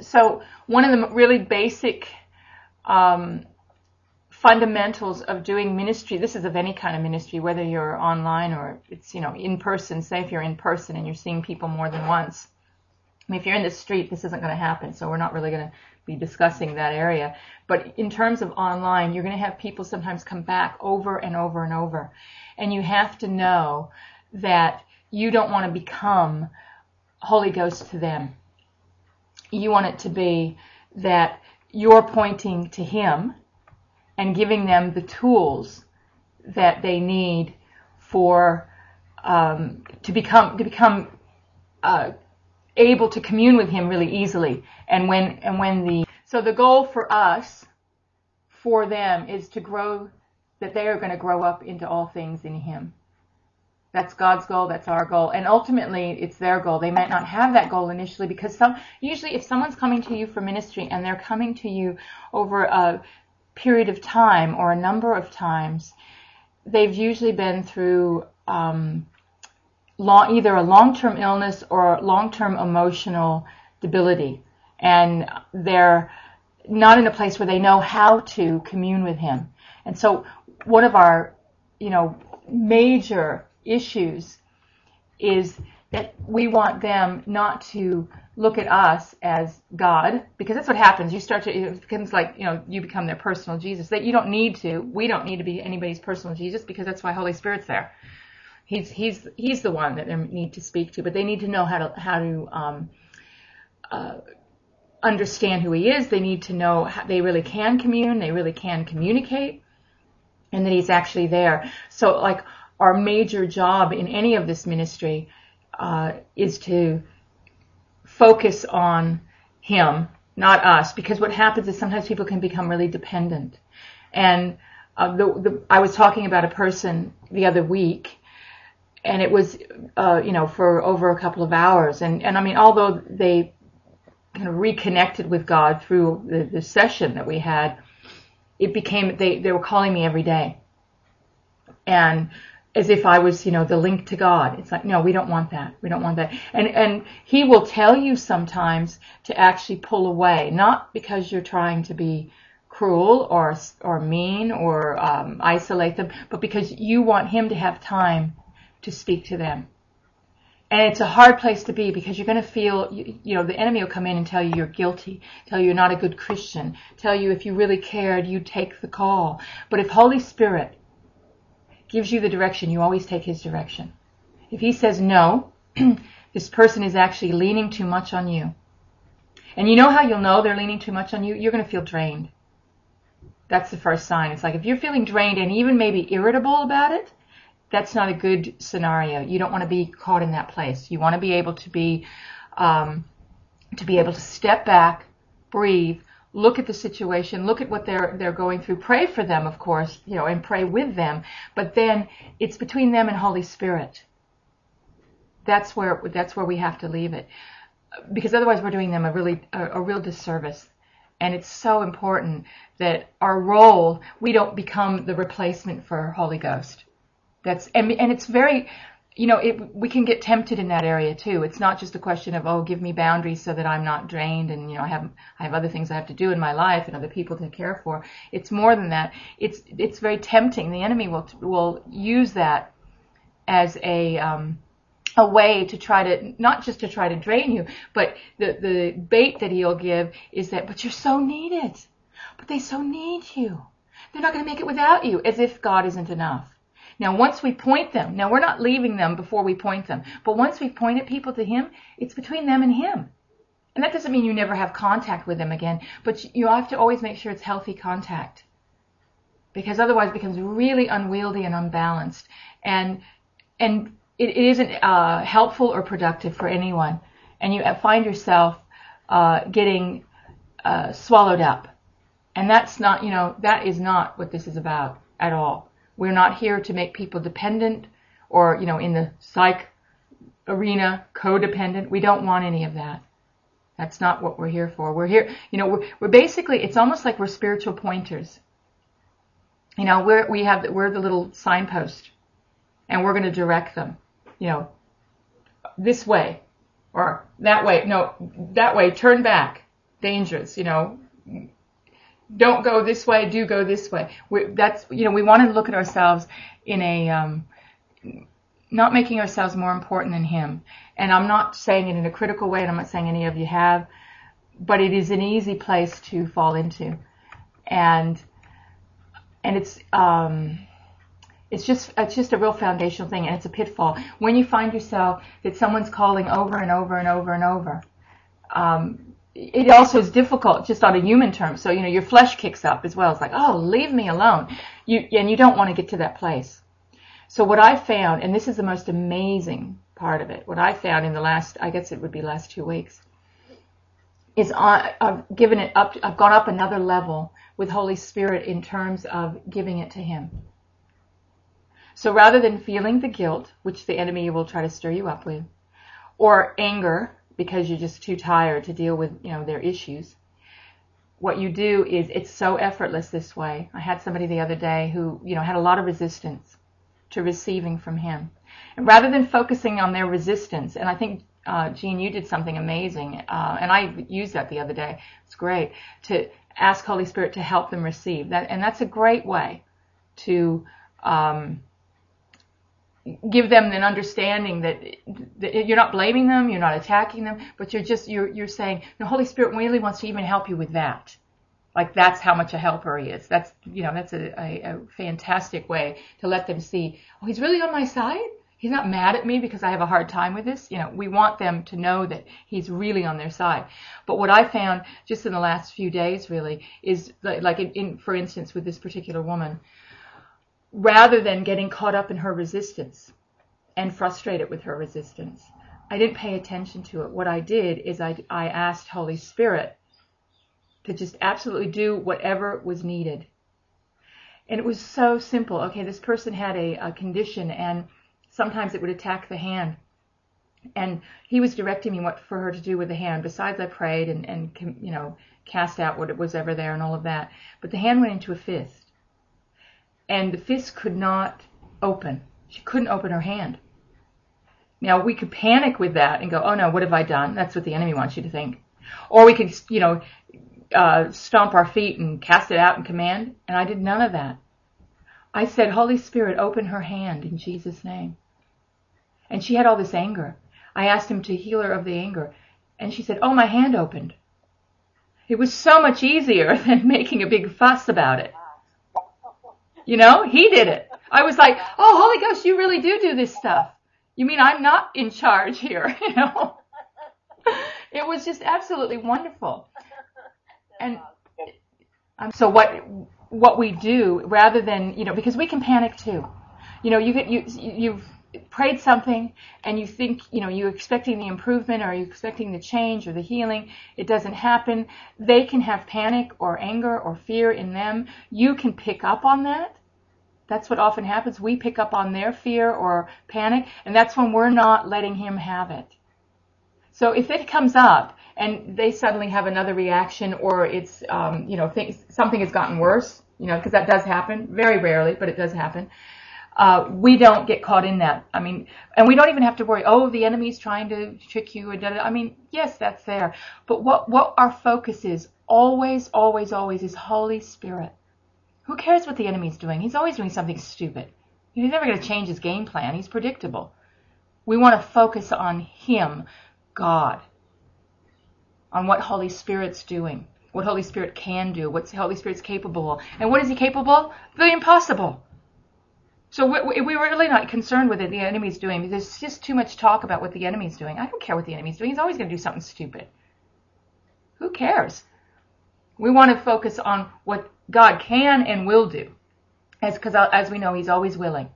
So one of the really basic fundamentals of doing ministry, this is of any kind of ministry, whether you're online or it's, in person. Say if you're in person and you're seeing people more than once. I mean, if you're in the street, this isn't going to happen, so we're not really going to be discussing that area. But in terms of online, you're going to have people sometimes come back over and over and over. And you have to know that you don't want to become Holy Ghost to them. You want it to be that you're pointing to Him and giving them the tools that they need for to become able to commune with Him really easily. So the goal for us, for them, is to grow, that they are going to grow up into all things in Him. That's God's goal, that's our goal, and ultimately it's their goal. They might not have that goal initially, because usually if someone's coming to you for ministry and they're coming to you over a period of time or a number of times, they've usually been through either a long-term illness or long-term emotional debility, and they're not in a place where they know how to commune with Him. And so one of our, major issues is that we want them not to look at us as God, because that's what happens. It becomes like, you become their personal Jesus. That we don't need to be anybody's personal Jesus, because that's why Holy Spirit's there. He's the one that they need to speak to, but they need to know how to understand who He is. They need to know how they really can commune, they really can communicate, and that He's actually there. So, like, our major job in any of this ministry is to focus on Him, not us, because what happens is sometimes people can become really dependent. And I was talking about a person the other week, and it was, for over a couple of hours. And I mean, although they kind of reconnected with God through the session that we had, it became, they were calling me every day. And as if I was, the link to God. It's like, no, we don't want that. We don't want that. And He will tell you sometimes to actually pull away, not because you're trying to be cruel or mean or isolate them, but because you want Him to have time to speak to them. And it's a hard place to be, because you're going to feel, the enemy will come in and tell you you're guilty, tell you you're not a good Christian, tell you if you really cared, you'd take the call. But if Holy Spirit gives you the direction, you always take His direction. If He says no, this person is actually leaning too much on you. And you know how you'll know they're leaning too much on you? You're going to feel drained. That's the first sign. It's like if you're feeling drained and even maybe irritable about it, that's not a good scenario. You don't want to be caught in that place. You want to be able to step back, breathe, look at the situation, look at what they're going through, pray for them, of course, and pray with them. But then it's between them and Holy Spirit. That's where we have to leave it, because otherwise we're doing them a real disservice. And it's so important that our role, we don't become the replacement for Holy Ghost. And it's very, we can get tempted in that area too. It's not just a question of, give me boundaries so that I'm not drained and, I have other things I have to do in my life and other people to care for. It's more than that. It's very tempting. The enemy will use that as a way to try to, not just to try to drain you, but the bait that he'll give is that, but you're so needed. But they so need you. They're not going to make it without you, as if God isn't enough. Now, once we point them, now we're not leaving them before we point them, but once we pointed people to Him, it's between them and Him. And that doesn't mean you never have contact with them again, but you have to always make sure it's healthy contact, because otherwise it becomes really unwieldy and unbalanced, and it isn't helpful or productive for anyone, and you find yourself getting swallowed up. And that's not, that is not what this is about at all. We're not here to make people dependent or, in the psych arena, codependent. We don't want any of that. That's not what we're here for. We're here, we're basically, it's almost like we're spiritual pointers. We're the little signpost, and we're going to direct them, this way or that way. No, that way, turn back. dangerous, don't go this way, do go this way. We want to look at ourselves in a, not making ourselves more important than him. And I'm not saying it in a critical way, and I'm not saying any of you have, but it is an easy place to fall into. And it's just a real foundational thing, and it's a pitfall. When you find yourself that someone's calling over and over and over and over, it also is difficult just on a human term. So, your flesh kicks up as well. It's like, oh, leave me alone. And you don't want to get to that place. So what I found, and this is the most amazing part of it, what I found in the last 2 weeks, is I've given it up. I've gone up another level with Holy Spirit in terms of giving it to him. So rather than feeling the guilt, which the enemy will try to stir you up with, or anger, because you're just too tired to deal with, their issues. What you do is, it's so effortless this way. I had somebody the other day who, had a lot of resistance to receiving from him. And rather than focusing on their resistance, and I think, Jean, you did something amazing, and I used that the other day. It's great to ask Holy Spirit to help them receive that. And that's a great way to, give them an understanding that you're not blaming them, you're not attacking them, but you're saying, the Holy Spirit really wants to even help you with that. Like, that's how much a helper he is. That's a fantastic way to let them see, oh, he's really on my side? He's not mad at me because I have a hard time with this. We want them to know that he's really on their side. But what I found just in the last few days really is, for instance, with this particular woman, rather than getting caught up in her resistance and frustrated with her resistance, I didn't pay attention to it. What I did is I asked Holy Spirit to just absolutely do whatever was needed. And it was so simple. Okay, this person had a condition, and sometimes it would attack the hand. And he was directing me what for her to do with the hand. Besides, I prayed and cast out what it was ever there and all of that. But the hand went into a fist. And the fist could not open. She couldn't open her hand. Now, we could panic with that and go, oh no, what have I done? That's what the enemy wants you to think. Or we could, stomp our feet and cast it out in command. And I did none of that. I said, Holy Spirit, open her hand in Jesus' name. And she had all this anger. I asked him to heal her of the anger. And she said, oh, my hand opened. It was so much easier than making a big fuss about it. He did it. I was like, oh, Holy Ghost, you really do this stuff. You mean I'm not in charge here, It was just absolutely wonderful. And so what we do, rather than, because we can panic too. You've prayed something and you think, you're expecting the improvement, or you're expecting the change or the healing. It doesn't happen. They can have panic or anger or fear in them. You can pick up on that. That's what often happens. We pick up on their fear or panic, and that's when we're not letting him have it. So if it comes up and they suddenly have another reaction, or it's, something has gotten worse, because that does happen, very rarely, but it does happen. We don't get caught in that. And we don't even have to worry, oh, the enemy's trying to trick you. Yes, that's there. But what our focus is always, always, always is Holy Spirit. Who cares what the enemy's doing? He's always doing something stupid. He's never going to change his game plan. He's predictable. We want to focus on him, God, on what Holy Spirit's doing, what Holy Spirit can do, what Holy Spirit's capable of. And what is he capable of? The impossible. So we're really not concerned with what the enemy's doing, because there's just too much talk about what the enemy's doing. I don't care what the enemy's doing. He's always going to do something stupid. Who cares? We want to focus on what God can and will do, because as we know, he's always willing.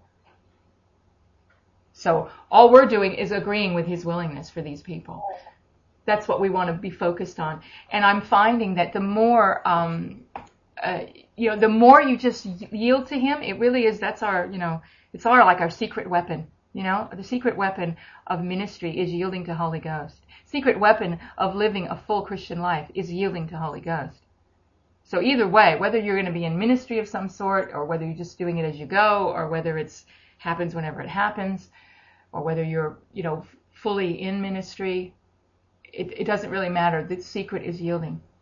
So all we're doing is agreeing with his willingness for these people. That's what we want to be focused on. And I'm finding that the more, the more you just yield to him, it really is, that's our, it's our secret weapon. The secret weapon of ministry is yielding to Holy Ghost. Secret weapon of living a full Christian life is yielding to Holy Ghost. So either way, whether you're going to be in ministry of some sort, or whether you're just doing it as you go, or whether it's happens whenever it happens, or whether you're, fully in ministry, it doesn't really matter. The secret is yielding.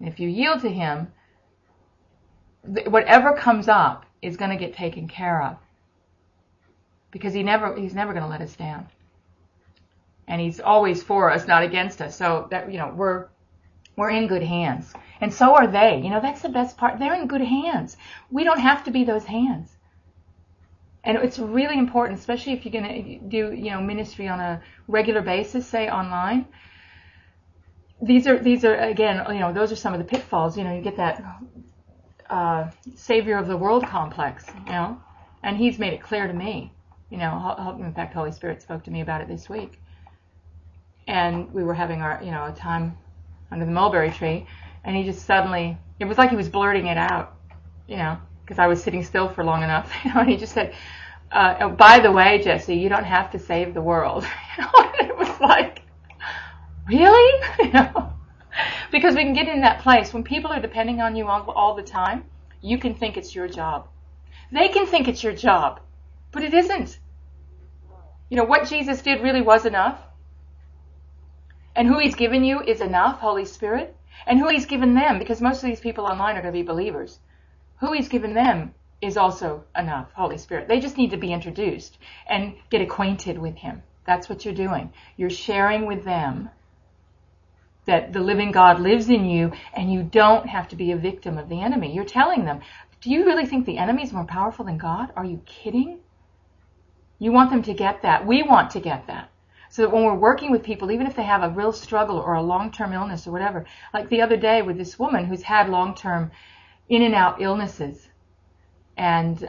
And if you yield to him, whatever comes up is going to get taken care of, because he's never going to let us down, and he's always for us, not against us. So that, we're in good hands, and so are they. That's the best part. They're in good hands. We don't have to be those hands, and it's really important, especially if you're going to do ministry on a regular basis, say online. These are again, those are some of the pitfalls. You get that savior of the world complex, and he's made it clear to me. In fact, Holy Spirit spoke to me about it this week, and we were having our a time under the mulberry tree, and he just suddenly, it was like he was blurting it out, because I was sitting still for long enough, and he just said, oh, by the way, Jesse, you don't have to save the world. And it was like, really? Because we can get in that place when people are depending on you all the time. You can think it's your job. They can think it's your job, but it isn't. What Jesus did really was enough. And who he's given you is enough, Holy Spirit. And who he's given them, because most of these people online are going to be believers, who he's given them is also enough, Holy Spirit. They just need to be introduced and get acquainted with him. That's what you're doing. You're sharing with them that the living God lives in you, and you don't have to be a victim of the enemy. You're telling them, do you really think the enemy is more powerful than God? Are you kidding? You want them to get that. We want to get that. So that when we're working with people, even if they have a real struggle or a long-term illness or whatever, like the other day with this woman who's had long-term in and out illnesses, and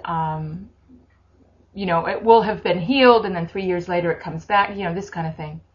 it will have been healed, and then 3 years later it comes back, this kind of thing.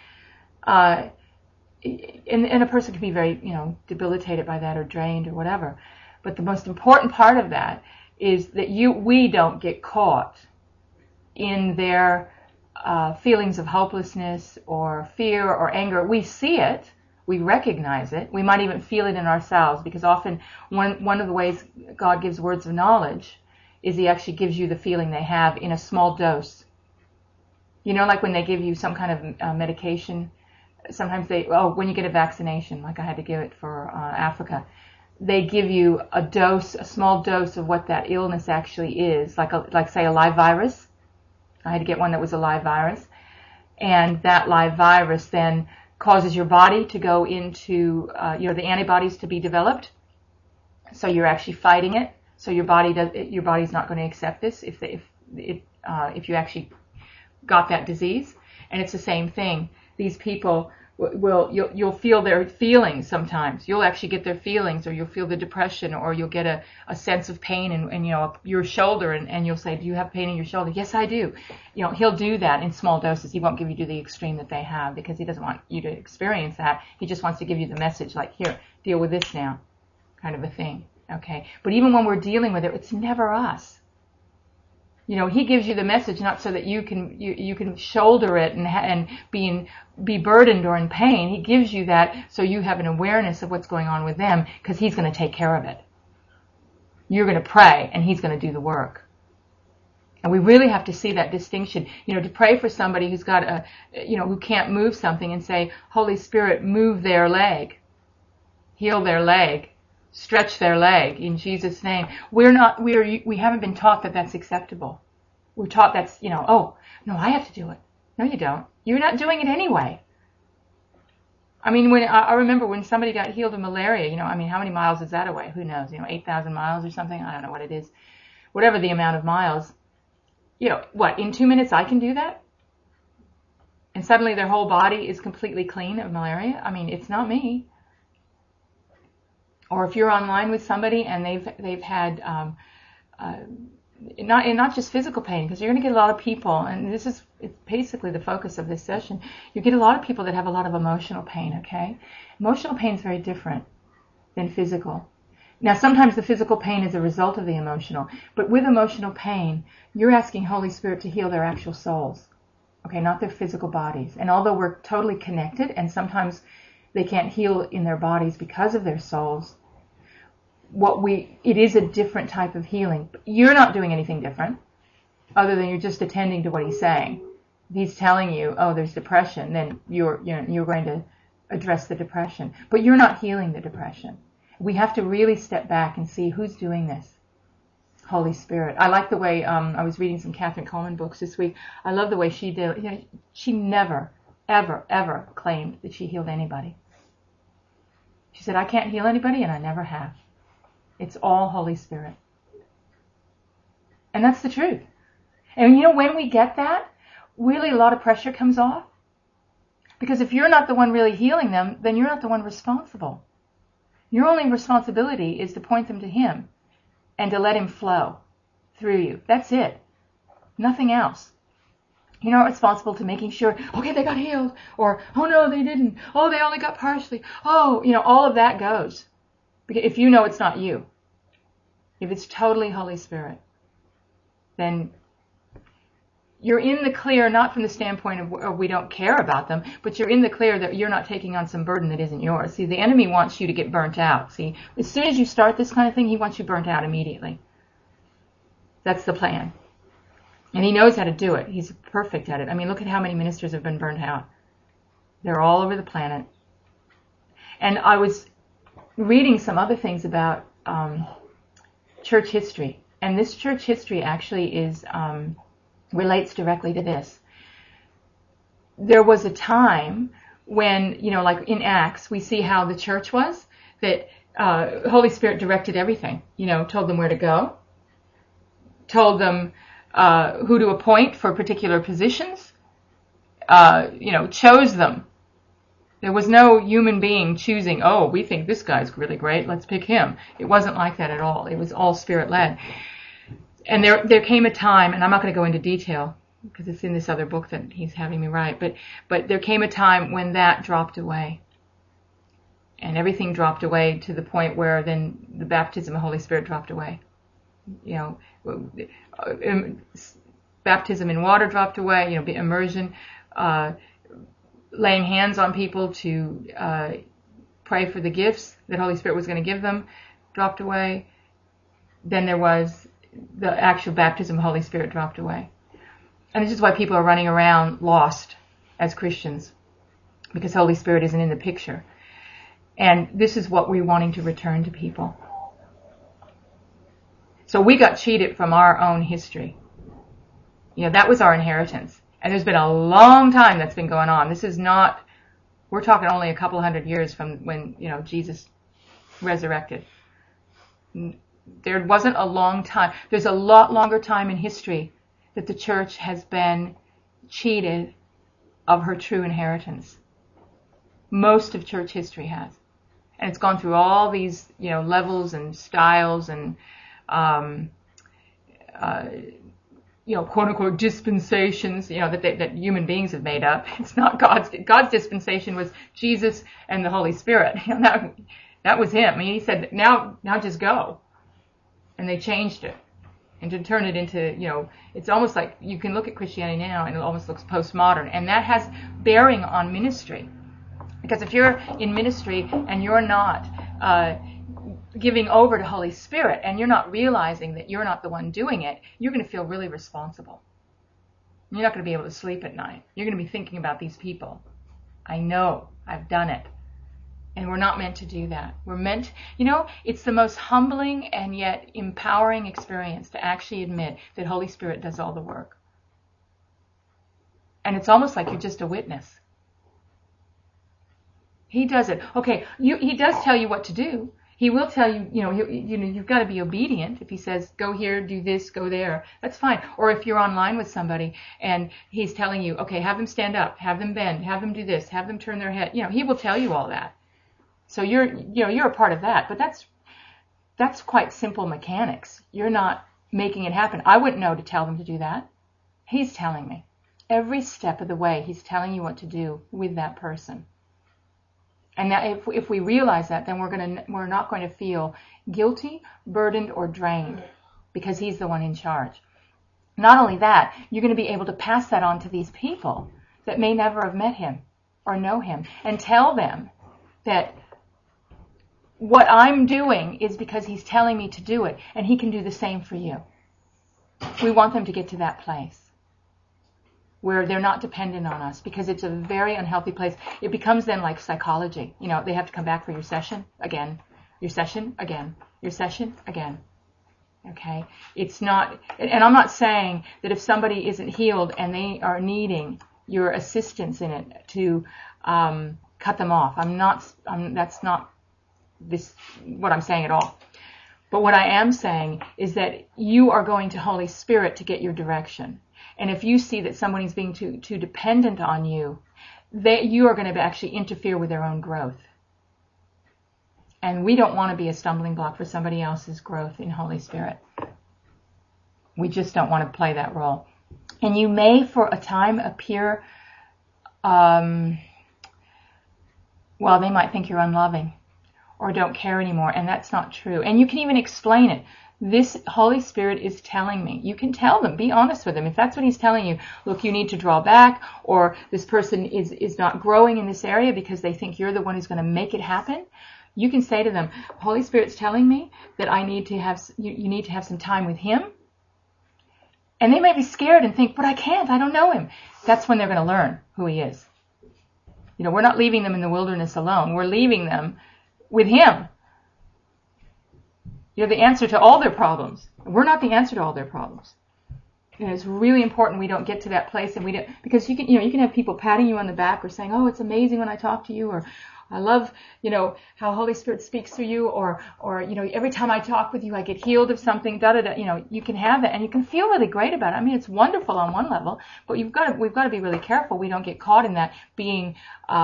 And a person can be very, debilitated by that or drained or whatever. But the most important part of that is that we don't get caught in their feelings of hopelessness or fear or anger. We see it. We recognize it. We might even feel it in ourselves, because often one of the ways God gives words of knowledge is he actually gives you the feeling they have in a small dose. Like when they give you some kind of medication. Sometimes when you get a vaccination, like I had to give it for Africa, they give you a small dose of what that illness actually is, like say a live virus. I had to get one that was a live virus, and that live virus then causes your body to go into the antibodies to be developed. So you're actually fighting it. So your body's not going to accept this if you actually got that disease. And it's the same thing. These people you'll feel their feelings sometimes. You'll actually get their feelings, or you'll feel the depression, or you'll get a sense of pain in your shoulder, and you'll say, do you have pain in your shoulder? Yes, I do. He'll do that in small doses. He won't give you to the extreme that they have, because he doesn't want you to experience that. He just wants to give you the message, like, here, deal with this now, kind of a thing. Okay? But even when we're dealing with it, it's never us. He gives you the message not so that you can shoulder it and be burdened or in pain. He gives you that so you have an awareness of what's going on with them, because he's going to take care of it. You're going to pray, and he's going to do the work. And we really have to see that distinction. To pray for somebody who's got who can't move something, and say, Holy Spirit, move their leg, heal their leg, stretch their leg in Jesus' name. We haven't been taught that that's acceptable. We're taught that's, oh, no, I have to do it. No, you don't. You're not doing it anyway. I mean, I remember when somebody got healed of malaria, how many miles is that away? Who knows? 8,000 miles or something? I don't know what it is. Whatever the amount of miles. In 2 minutes I can do that? And suddenly their whole body is completely clean of malaria? It's not me. Or if you're online with somebody and they've had not just physical pain, because you're going to get a lot of people, and it's basically the focus of this session. You get a lot of people that have a lot of emotional pain. Okay, emotional pain is very different than physical. Now, sometimes the physical pain is a result of the emotional, but with emotional pain, you're asking Holy Spirit to heal their actual souls. Okay, not their physical bodies. And although we're totally connected, and sometimes they can't heal in their bodies because of their souls, it is a different type of healing. You're not doing anything different, other than you're just attending to what he's saying. If he's telling you, oh, there's depression, then you're going to address the depression. But you're not healing the depression. we have to really step back and see who's doing this. Holy Spirit. I like the way, I was reading some Catherine Coleman books this week. I love the way she did. You know, she never, ever, ever claimed that she healed anybody. She said, I can't heal anybody, and I never have. It's all Holy Spirit. And that's the truth. And you know, when we get that, really a lot of pressure comes off. Because if you're not the one really healing them, then you're not the one responsible. Your only responsibility is to point them to Him and to let Him flow through you. That's it. Nothing else. You're not responsible to making sure, okay, they got healed, or, oh no, they didn't. Oh, they only got partially. Oh, you know, all of that goes. If you know it's not you. If it's totally Holy Spirit, then you're in the clear, not from the standpoint of we don't care about them, but you're in the clear that you're not taking on some burden that isn't yours. See, the enemy wants you to get burnt out. See, as soon as you start this kind of thing, he wants you burnt out immediately. That's the plan. And he knows how to do it. He's perfect at it. I mean, look at how many ministers have been burnt out. They're all over the planet. And I was reading some other things about church history. And this church history actually is relates directly to this. There was a time when, you know, like in Acts, we see how the church was, that Holy Spirit directed everything, you know, told them where to go, told them who to appoint for particular positions, you know, chose them. There was no human being choosing, oh, we think this guy's really great, let's pick him. It wasn't like that at all. It was all Spirit-led. And there came a time, and I'm not going to go into detail because it's in this other book that he's having me write, but there came a time when that dropped away. And everything dropped away to the point where then the baptism of the Holy Spirit dropped away. You know, baptism in water dropped away, you know, immersion, laying hands on people to pray for the gifts that Holy Spirit was going to give them dropped away. Then there was the actual baptism of the Holy Spirit dropped away. And this is why people are running around lost as Christians, because Holy Spirit isn't in the picture. And this is what we're wanting to return to people. So we got cheated from our own history. You know, that was our inheritance. And there's been a long time that's been going on. This is not, we're talking only a couple hundred years from when, you know, Jesus resurrected. There wasn't a long time. There's a lot longer time in history that the church has been cheated of her true inheritance. Most of church history has. And it's gone through all these, you know, levels and styles and, you know, quote unquote dispensations, you know, that human beings have made up. It's not God's dispensation was Jesus and the Holy Spirit. You know, that was Him. I mean, He said, now just go. And they changed it. And to turn it into, you know, it's almost like you can look at Christianity now and it almost looks postmodern. And that has bearing on ministry. Because if you're in ministry and you're not giving over to Holy Spirit and you're not realizing that you're not the one doing it, you're going to feel really responsible. You're not going to be able to sleep at night. You're going to be thinking about these people. I know. I've done it. And we're not meant to do that. We're meant, you know, it's the most humbling and yet empowering experience to actually admit that Holy Spirit does all the work. And it's almost like you're just a witness. He does it. Okay, He does tell you what to do. He will tell you, you know, you've got to be obedient. If He says, go here, do this, go there, that's fine. Or if you're online with somebody and He's telling you, okay, have them stand up, have them bend, have them do this, have them turn their head. You know, He will tell you all that. So you're a part of that, but that's quite simple mechanics. You're not making it happen. I wouldn't know to tell them to do that. He's telling me. Every step of the way, He's telling you what to do with that person. And that if we realize that, then we're not going to feel guilty, burdened, or drained, because He's the one in charge. Not only that, you're going to be able to pass that on to these people that may never have met Him or know Him, and tell them that what I'm doing is because He's telling me to do it, and He can do the same for you. We want them to get to that place where they're not dependent on us, because it's a very unhealthy place. It becomes then like psychology. You know, they have to come back for your session again. Your session again. Your session again. Okay? It's not, and I'm not saying that if somebody isn't healed and they are needing your assistance in it to cut them off. That's not what I'm saying at all. But what I am saying is that you are going to Holy Spirit to get your direction. And if you see that somebody is being too dependent on you, you are going to actually interfere with their own growth. And we don't want to be a stumbling block for somebody else's growth in Holy Spirit. We just don't want to play that role. And you may, for a time, appear, they might think you're unloving or don't care anymore, and that's not true. And you can even explain it. This Holy Spirit is telling me. You can tell them. Be honest with them. If that's what He's telling you, look, you need to draw back, or this person is not growing in this area because they think you're the one who's going to make it happen. You can say to them, Holy Spirit's telling me that I need to have, you need to have some time with Him. And they may be scared and think, but I can't, I don't know Him. That's when they're going to learn who He is. You know, we're not leaving them in the wilderness alone. We're leaving them with Him. You're the answer to all their problems. We're not the answer to all their problems. And it's really important we don't get to that place, and we don't, because you can have people patting you on the back or saying, oh, it's amazing when I talk to you, or I love, how Holy Spirit speaks through you, or every time I talk with you, I get healed of something, you can have that, and you can feel really great about it. I mean, it's wonderful on one level, but we've got to be really careful we don't get caught in that being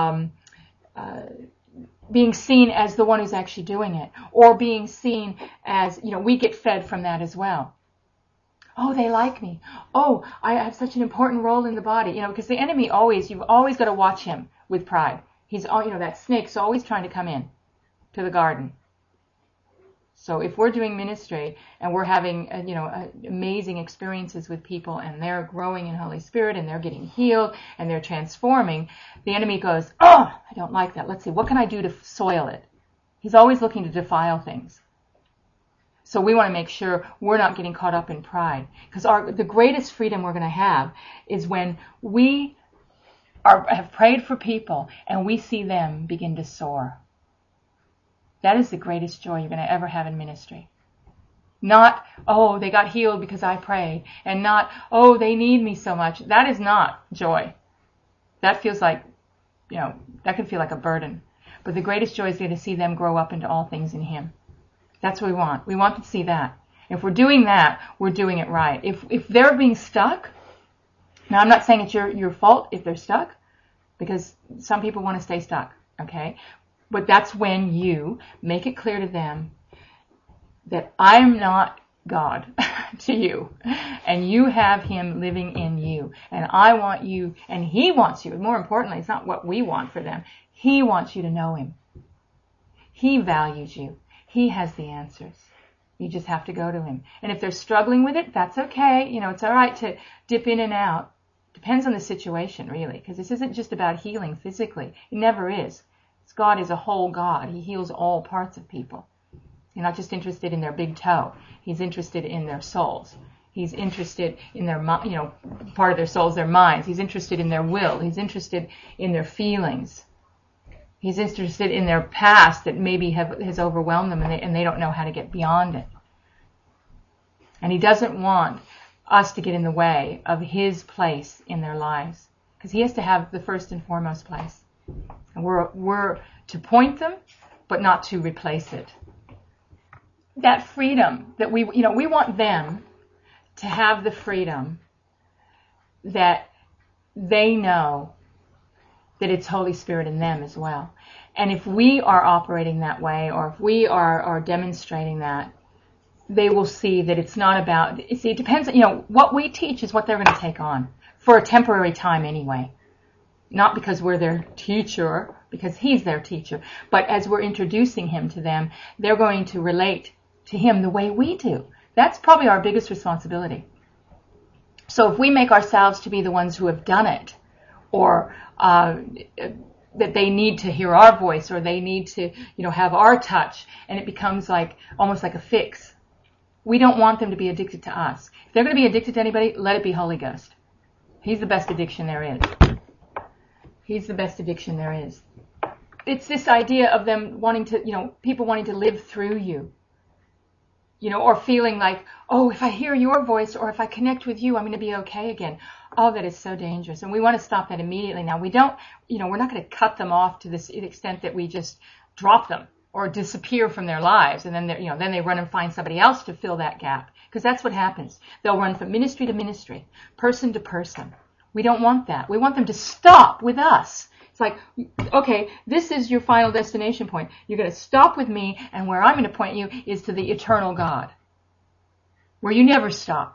seen as the one who's actually doing it, or being seen as, we get fed from that as well. Oh, they like me. Oh, I have such an important role in the body, because the enemy you've always got to watch him with pride. He's, that snake's always trying to come in to the garden. So if we're doing ministry and we're having, amazing experiences with people and they're growing in Holy Spirit and they're getting healed and they're transforming, the enemy goes, oh, I don't like that. Let's see, what can I do to soil it? He's always looking to defile things. So we want to make sure we're not getting caught up in pride. Because the greatest freedom we're going to have is when we have prayed for people and we see them begin to soar. That is the greatest joy you're going to ever have in ministry. Not, oh, they got healed because I prayed. And not, oh, they need me so much. That is not joy. That feels like, that can feel like a burden. But the greatest joy is going to see them grow up into all things in Him. That's what we want. We want to see that. If we're doing that, we're doing it right. If they're being stuck, now I'm not saying it's your fault if they're stuck, because some people want to stay stuck, okay? But that's when you make it clear to them that I'm not God to you, and you have Him living in you, and I want you, and He wants you. More importantly, it's not what we want for them. He wants you to know Him. He values you. He has the answers. You just have to go to Him. And if they're struggling with it, that's okay. It's all right to dip in and out. Depends on the situation, really, because this isn't just about healing physically. It never is. God is a whole God. He heals all parts of people. He's not just interested in their big toe. He's interested in their souls. He's interested in their, part of their souls, their minds. He's interested in their will. He's interested in their feelings. He's interested in their past that maybe has overwhelmed them and they don't know how to get beyond it. And He doesn't want us to get in the way of His place in their lives, because He has to have the first and foremost place. And we're to point them, but not to replace it. That freedom that we want them to have the freedom that they know that it's Holy Spirit in them as well. And if we are operating that way, or if we are demonstrating that, they will see that it's not about, it depends, what we teach is what they're going to take on for a temporary time anyway. Not because we're their teacher, because He's their teacher, but as we're introducing Him to them, they're going to relate to Him the way we do. That's probably our biggest responsibility. So if we make ourselves to be the ones who have done it, or that they need to hear our voice, or they need to, have our touch, and it becomes almost like a fix. We don't want them to be addicted to us. If they're going to be addicted to anybody, let it be Holy Ghost. He's the best addiction there is. He's the best addiction there is. it's this idea of them wanting to, people wanting to live through you, or feeling like, oh, if I hear your voice or if I connect with you, I'm going to be okay again. Oh, that is so dangerous. And we want to stop that immediately. Now, we don't, we're not going to cut them off to this extent that we just drop them or disappear from their lives. And then then they run and find somebody else to fill that gap. Because that's what happens. They'll run from ministry to ministry, person to person. We don't want that. We want them to stop with us. It's like, okay, this is your final destination point. You're going to stop with me, and where I'm going to point you is to the eternal God, where you never stop.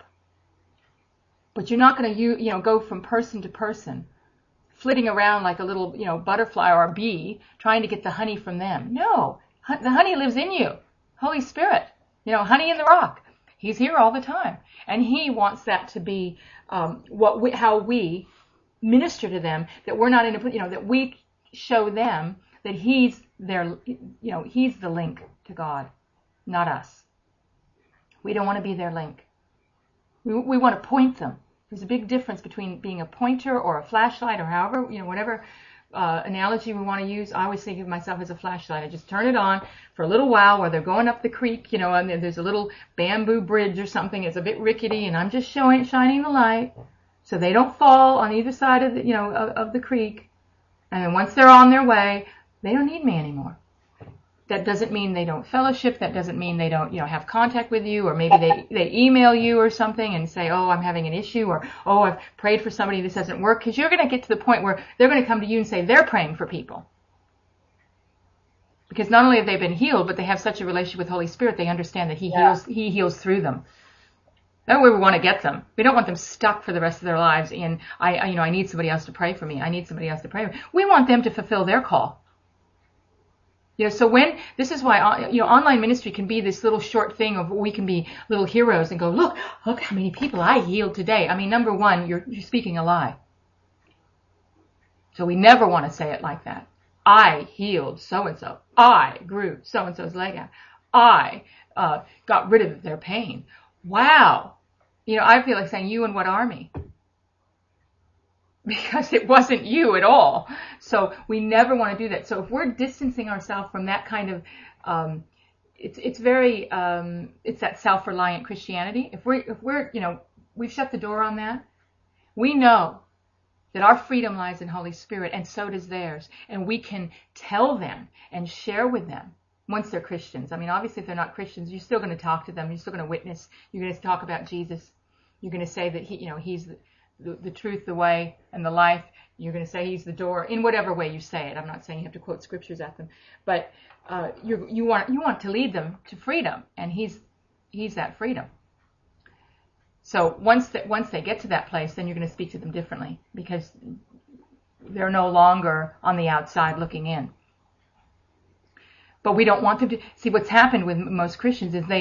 But you're not going to, go from person to person, flitting around like a little, butterfly or a bee, trying to get the honey from them. No, the honey lives in you. Holy Spirit, honey in the rock. He's here all the time, and He wants that to be how we minister to them. That we're not in a, that we show them that He's their, He's the link to God, not us. We don't want to be their link. We want to point them. There's a big difference between being a pointer or a flashlight or however, whatever analogy we want to use. I always think of myself as a flashlight. I just turn it on for a little while while they're going up the creek, and there's a little bamboo bridge or something. It's a bit rickety, and I'm just shining the light so they don't fall on either side of the, of the creek. And then once they're on their way, they don't need me anymore. That doesn't mean they don't fellowship. That doesn't mean they don't, have contact with you, or maybe they email you or something and say, oh, I'm having an issue, or, oh, I've prayed for somebody, this doesn't work. Because you're going to get to the point where they're going to come to you and say they're praying for people. Because not only have they been healed, but they have such a relationship with Holy Spirit, they understand that He heals through them. That's where we want to get them. We don't want them stuck for the rest of their lives in, I need somebody else to pray for me. I need somebody else to pray for me. We want them to fulfill their call. So this is why, online ministry can be this little short thing of we can be little heroes and go, look how many people I healed today. I mean, number one, you're speaking a lie. So we never want to say it like that. I healed so-and-so. I grew so-and-so's leg out. I got rid of their pain. Wow. I feel like saying, you and what army? Because it wasn't you at all. So we never want to do that. So if we're distancing ourselves from that kind of, it's very, it's that self-reliant Christianity. If we're, we've shut the door on that, we know that our freedom lies in Holy Spirit, and so does theirs. And we can tell them and share with them once they're Christians. I mean, obviously if they're not Christians, you're still going to talk to them. You're still going to witness. You're going to talk about Jesus. You're going to say that He's the truth, the way, and the life. You're going to say He's the door in whatever way you say it. I'm not saying you have to quote scriptures at them, but you want to lead them to freedom, and He's that freedom. So once they get to that place, then you're going to speak to them differently, because they're no longer on the outside looking in. But we don't want them to see. What's happened with most Christians is they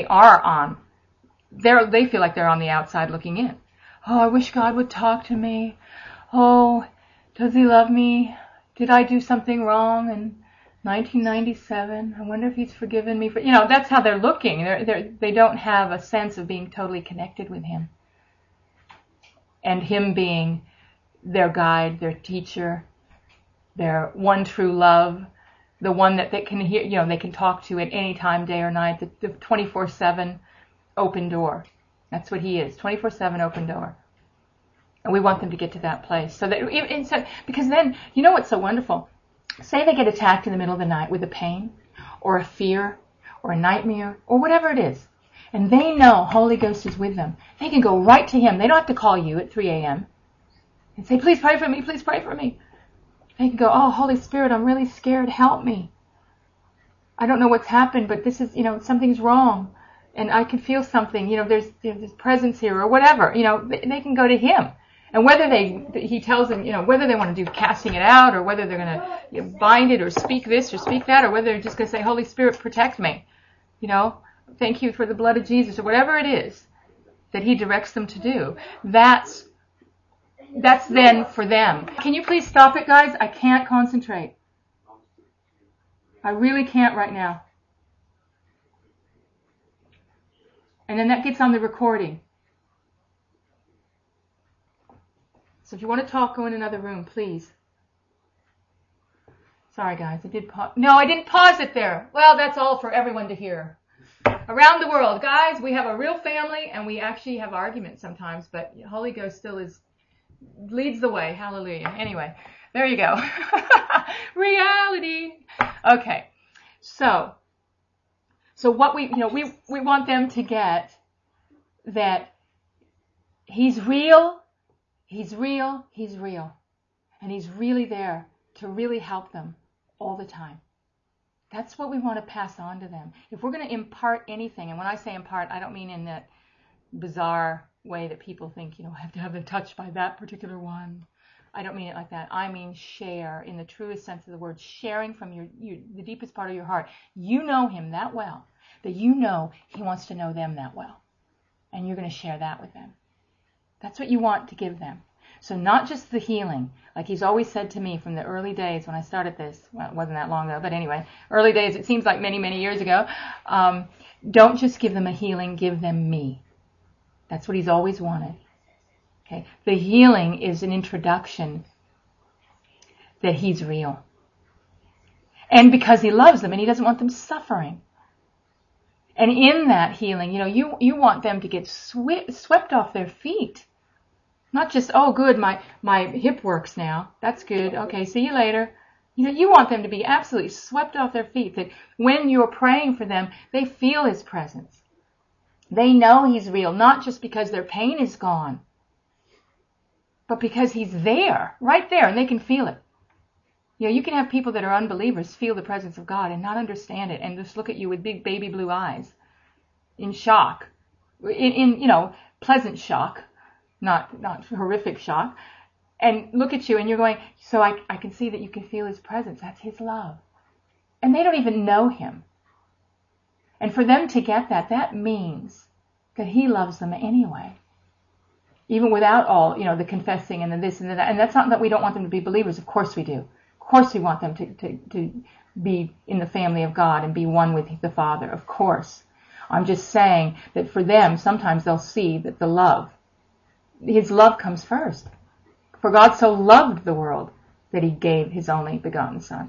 feel like they're on the outside looking in. Oh, I wish God would talk to me. Oh, does He love me? Did I do something wrong in 1997? I wonder if He's forgiven me for, that's how they're looking. They don't have a sense of being totally connected with Him. And Him being their guide, their teacher, their one true love, the one that they can hear, they can talk to at any time, day or night, the 24/7 open door. That's what He is, 24/7 open door. And we want them to get to that place. So that, because then, what's so wonderful? Say they get attacked in the middle of the night with a pain, or a fear, or a nightmare, or whatever it is. And they know Holy Ghost is with them. They can go right to Him. They don't have to call you at 3 a.m. and say, please pray for me, please pray for me. They can go, oh, Holy Spirit, I'm really scared. Help me. I don't know what's happened, but this is, something's wrong. And I can feel something, there's presence here or whatever, they can go to Him. And whether He tells them, whether they want to do casting it out, or whether they're going to bind it or speak this or speak that, or whether they're just going to say, Holy Spirit, protect me. Thank you for the blood of Jesus, or whatever it is that He directs them to do. That's then for them. Can you please stop it, guys? I can't concentrate. I really can't right now. And then that gets on the recording. So if you want to talk, go in another room, please. Sorry, guys. I did pause. No, I didn't pause it there. Well, that's all for everyone to hear. Around the world, guys, we have a real family, and we actually have arguments sometimes, but Holy Ghost still leads the way. Hallelujah. Anyway, there you go. Reality. Okay. So what we want them to get, that He's real, He's real, He's real. And He's really there to really help them all the time. That's what we want to pass on to them. If we're going to impart anything, and when I say impart, I don't mean in that bizarre way that people think, I have to have them touched by that particular one. I don't mean it like that. I mean share in the truest sense of the word, sharing from the deepest part of your heart. You know Him that well, that you know He wants to know them that well. And you're going to share that with them. That's what you want to give them. So not just the healing, like He's always said to me from the early days when I started this. Well, it wasn't that long ago, but anyway, early days, it seems like many, many years ago. Don't just give them a healing, give them me. That's what He's always wanted. Okay, the healing is an introduction that He's real. And because He loves them and He doesn't want them suffering. And in that healing, you want them to get swept off their feet. Not just, oh, good, my hip works now. That's good. Okay, see you later. You want them to be absolutely swept off their feet, that when you're praying for them, they feel His presence. They know He's real, not just because their pain is gone, but because He's there, right there, and they can feel it. You can have people that are unbelievers feel the presence of God and not understand it and just look at you with big baby blue eyes in shock, in pleasant shock. Not horrific shock, and look at you and you're going, so I can see that you can feel His presence. That's His love. And they don't even know Him. And for them to get that means that He loves them anyway. Even without all, the confessing and the this and the that. And that's not that we don't want them to be believers. Of course we do. Of course we want them to be in the family of God and be one with the Father. Of course. I'm just saying that for them, sometimes they'll see that His love comes first. For God so loved the world that He gave His only begotten Son.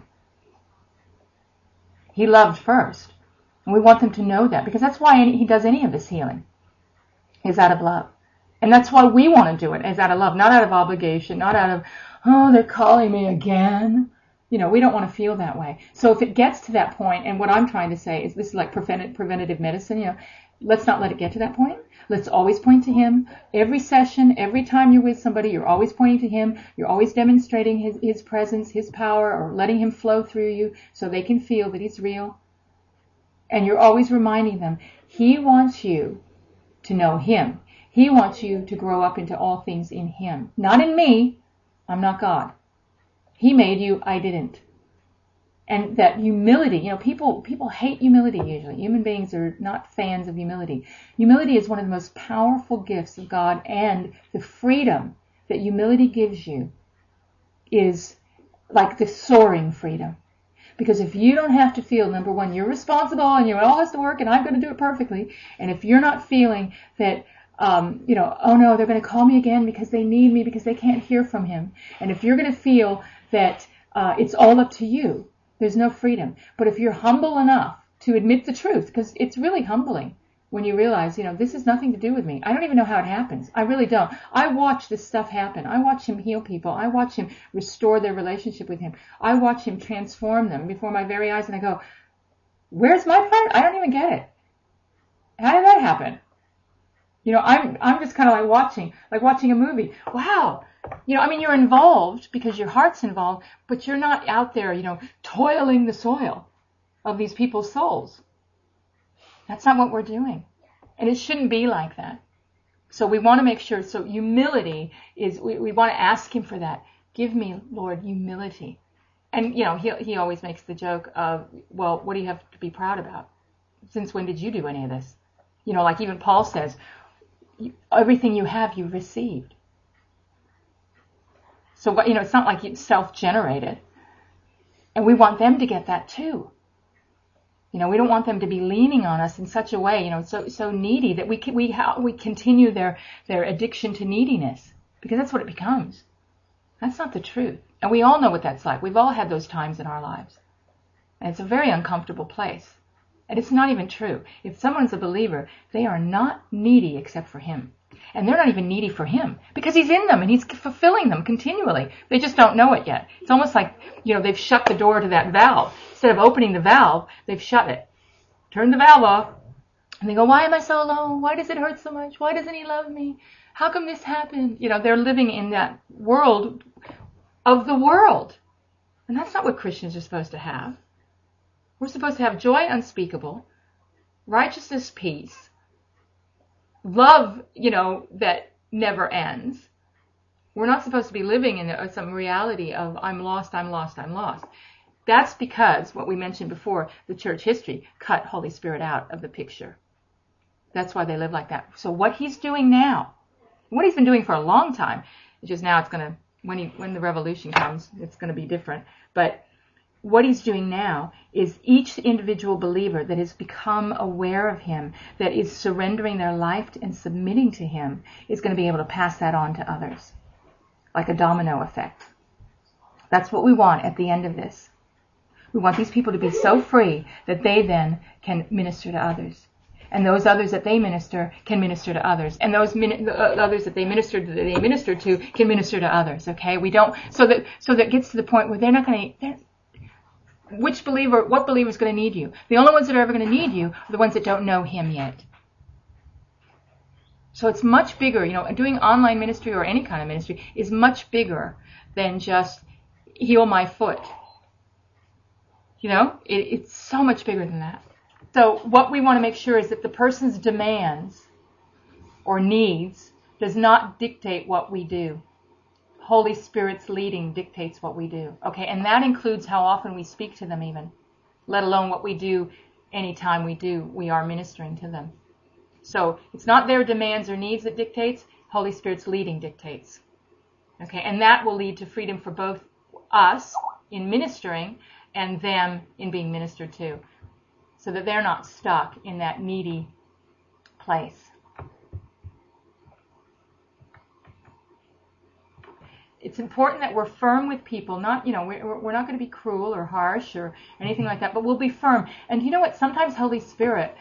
He loved first. And we want them to know that, because that's why He does any of this healing, is out of love. And that's why we want to do it, is out of love, not out of obligation, not out of, oh, they're calling me again. We don't want to feel that way. So if it gets to that point, and what I'm trying to say is this is like preventative medicine, let's not let it get to that point. Let's always point to Him. Every session, every time you're with somebody, you're always pointing to Him. You're always demonstrating His presence, His power, or letting Him flow through you so they can feel that He's real. And you're always reminding them, He wants you to know Him. He wants you to grow up into all things in Him. Not in me. I'm not God. He made you. I didn't. And that humility, people hate humility usually. Human beings are not fans of humility. Humility is one of the most powerful gifts of God, and the freedom that humility gives you is like the soaring freedom. Because if you don't have to feel, number one, you're responsible and it all has to work and I'm going to do it perfectly. And if you're not feeling that, oh no, they're going to call me again because they need me, because they can't hear from Him. And if you're going to feel that it's all up to you, there's no freedom. But if you're humble enough to admit the truth, because it's really humbling when you realize, this has nothing to do with me. I don't even know how it happens. I really don't. I watch this stuff happen. I watch Him heal people. I watch Him restore their relationship with Him. I watch Him transform them before my very eyes, and I go, where's my part? I don't even get it. How did that happen? I'm just kind of like watching a movie. Wow. You're involved because your heart's involved, but you're not out there, toiling the soil of these people's souls. That's not what we're doing. And it shouldn't be like that. So we want to make sure, so humility is, we want to ask Him for that. Give me, Lord, humility. And, he always makes the joke of, well, what do you have to be proud about? Since when did you do any of this? Like even Paul says, everything you have, you received. So, it's not like it's self-generated. And we want them to get that too. We don't want them to be leaning on us in such a way, so needy that we continue their addiction to neediness, because that's what it becomes. That's not the truth. And we all know what that's like. We've all had those times in our lives. And it's a very uncomfortable place. And it's not even true. If someone's a believer, they are not needy except for him. And they're not even needy for him because he's in them and he's fulfilling them continually. They just don't know it yet. It's almost like, they've shut the door to that valve. Instead of opening the valve, they've shut it. Turn the valve off. And they go, why am I so alone? Why does it hurt so much? Why doesn't he love me? How come this happened? They're living in that world of the world. And that's not what Christians are supposed to have. We're supposed to have joy unspeakable, righteousness, peace, love, that never ends. We're not supposed to be living in some reality of I'm lost, I'm lost, I'm lost. That's because, what we mentioned before, the church history cut Holy Spirit out of the picture. That's why they live like that. So what he's doing now, what he's been doing for a long time, it's just now it's going to, when the revolution comes, it's going to be different. But what he's doing now is each individual believer that has become aware of him, that is surrendering their life and submitting to him, is going to be able to pass that on to others, like a domino effect. That's what we want at the end of this. We want these people to be so free that they then can minister to others. And those others that they minister can minister to others. And those others that they minister to can minister to others. Okay? We don't, so that gets to the point where they're not going to, what believer is going to need you? The only ones that are ever going to need you are the ones that don't know him yet. So it's much bigger, doing online ministry or any kind of ministry is much bigger than just heal my foot. It's so much bigger than that. So what we want to make sure is that the person's demands or needs does not dictate what we do. Holy Spirit's leading dictates what we do. Okay, and that includes how often we speak to them even, let alone what we do anytime we are ministering to them. So it's not their demands or needs that dictates, Holy Spirit's leading dictates. Okay, and that will lead to freedom for both us in ministering and them in being ministered to, so that they're not stuck in that needy place. It's important that we're firm with people, not, we're not going to be cruel or harsh or anything like that, but we'll be firm. And you know what? Sometimes Holy Spirit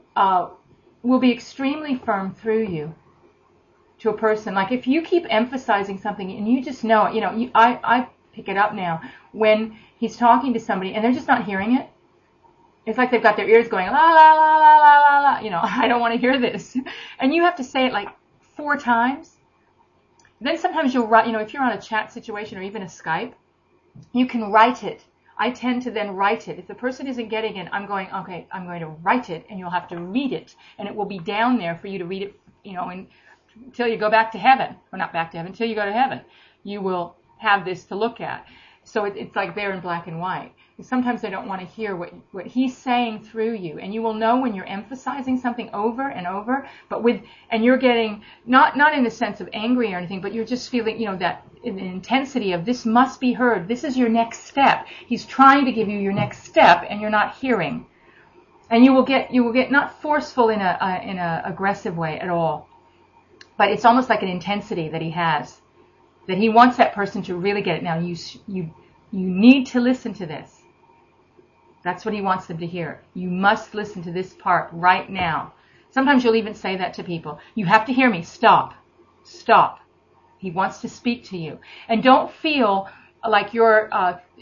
will be extremely firm through you to a person. Like if you keep emphasizing something and you just know it, I pick it up now when he's talking to somebody and they're just not hearing it. It's like they've got their ears going, la, la, la, la, la, la, la. I don't want to hear this. And you have to say it like 4 times. Then sometimes you'll write, if you're on a chat situation or even a Skype, you can write it. I tend to then write it. If the person isn't getting it, I'm going to write it, and you'll have to read it. And it will be down there for you to read it, until you go back to heaven. Or not back to heaven, until you go to heaven. You will have this to look at. So it's like there in black and white. Sometimes they don't want to hear what he's saying through you. And you will know when you're emphasizing something over and over, and you're getting, not in the sense of angry or anything, but you're just feeling, that intensity of this must be heard. This is your next step. He's trying to give you your next step and you're not hearing. And you will get not forceful in a aggressive way at all. But it's almost like an intensity that he has, that he wants that person to really get it. Now you need to listen to this. That's what he wants them to hear. You must listen to this part right now. Sometimes you'll even say that to people. You have to hear me. Stop. Stop. He wants to speak to you. And don't feel like you're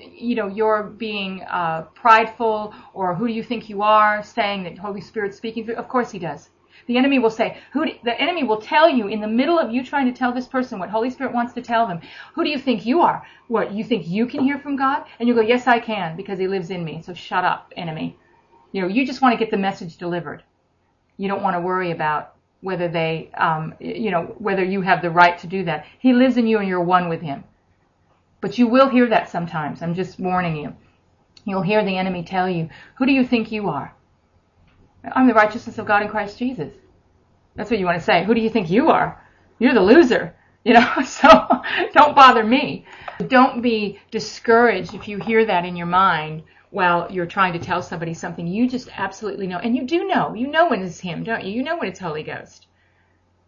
being prideful or who do you think you are, saying that Holy Spirit's speaking through. Of course he does. The enemy will say, the enemy will tell you in the middle of you trying to tell this person what Holy Spirit wants to tell them. Who do you think you are? What, you think you can hear from God? And you go, yes, I can, because he lives in me. So shut up, enemy. You just want to get the message delivered. You don't want to worry about whether they, whether you have the right to do that. He lives in you and you're one with him. But you will hear that sometimes. I'm just warning you. You'll hear the enemy tell you, who do you think you are? I'm the righteousness of God in Christ Jesus. That's what you want to say. Who do you think you are? You're the loser. So don't bother me. Don't be discouraged if you hear that in your mind while you're trying to tell somebody something you just absolutely know. And you do know. You know when it's him, don't you? You know when it's Holy Ghost.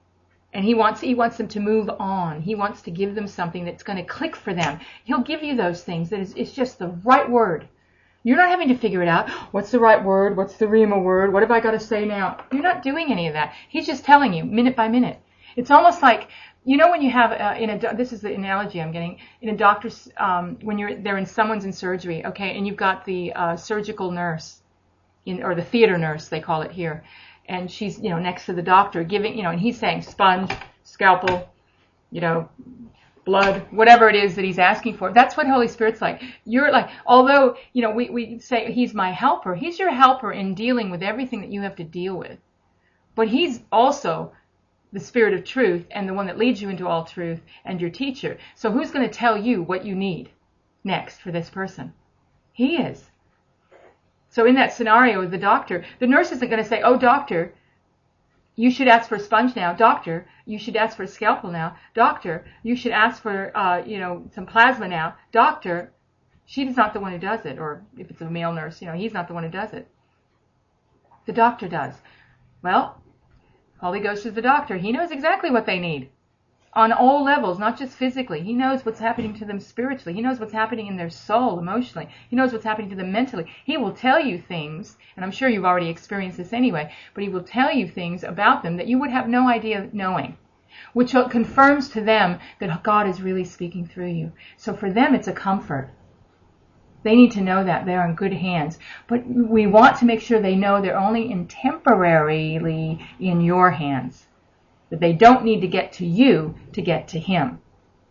And he wants them to move on. He wants to give them something that's going to click for them. He'll give you those things. It's just the right word. You're not having to figure it out. What's the right word? What's the Rhema word? What have I got to say now? You're not doing any of that. He's just telling you minute by minute. It's almost like, you know, when you have this is the analogy I'm getting, in a doctor's, when they're in someone's in surgery, okay, and you've got the surgical nurse, or the theater nurse, they call it here, and she's, you know, next to the doctor giving, you know, and he's saying sponge, scalpel, you know, blood, whatever it is that he's asking for. That's what Holy Spirit's like. You're like, although, you know, we say he's my helper, he's your helper in dealing with everything that you have to deal with. But he's also the Spirit of truth and the one that leads you into all truth and your teacher. So who's going to tell you what you need next for this person? He is. So in that scenario with the doctor, the nurse isn't going to say, oh, doctor, you should ask for a sponge now. Doctor, you should ask for a scalpel now. Doctor, you should ask for, some plasma now. Doctor, she's not the one who does it. Or if it's a male nurse, you know, he's not the one who does it. The doctor does. Well, Holy Ghost is the doctor. He knows exactly what they need on all levels, not just physically. He knows what's happening to them spiritually. He knows what's happening in their soul emotionally. He knows what's happening to them mentally. He will tell you things, and I'm sure you've already experienced this anyway, but he will tell you things about them that you would have no idea knowing, which confirms to them that God is really speaking through you. So for them, it's a comfort. They need to know that they're in good hands. But we want to make sure they know they're only temporarily in your hands. That they don't need to get to you to get to him.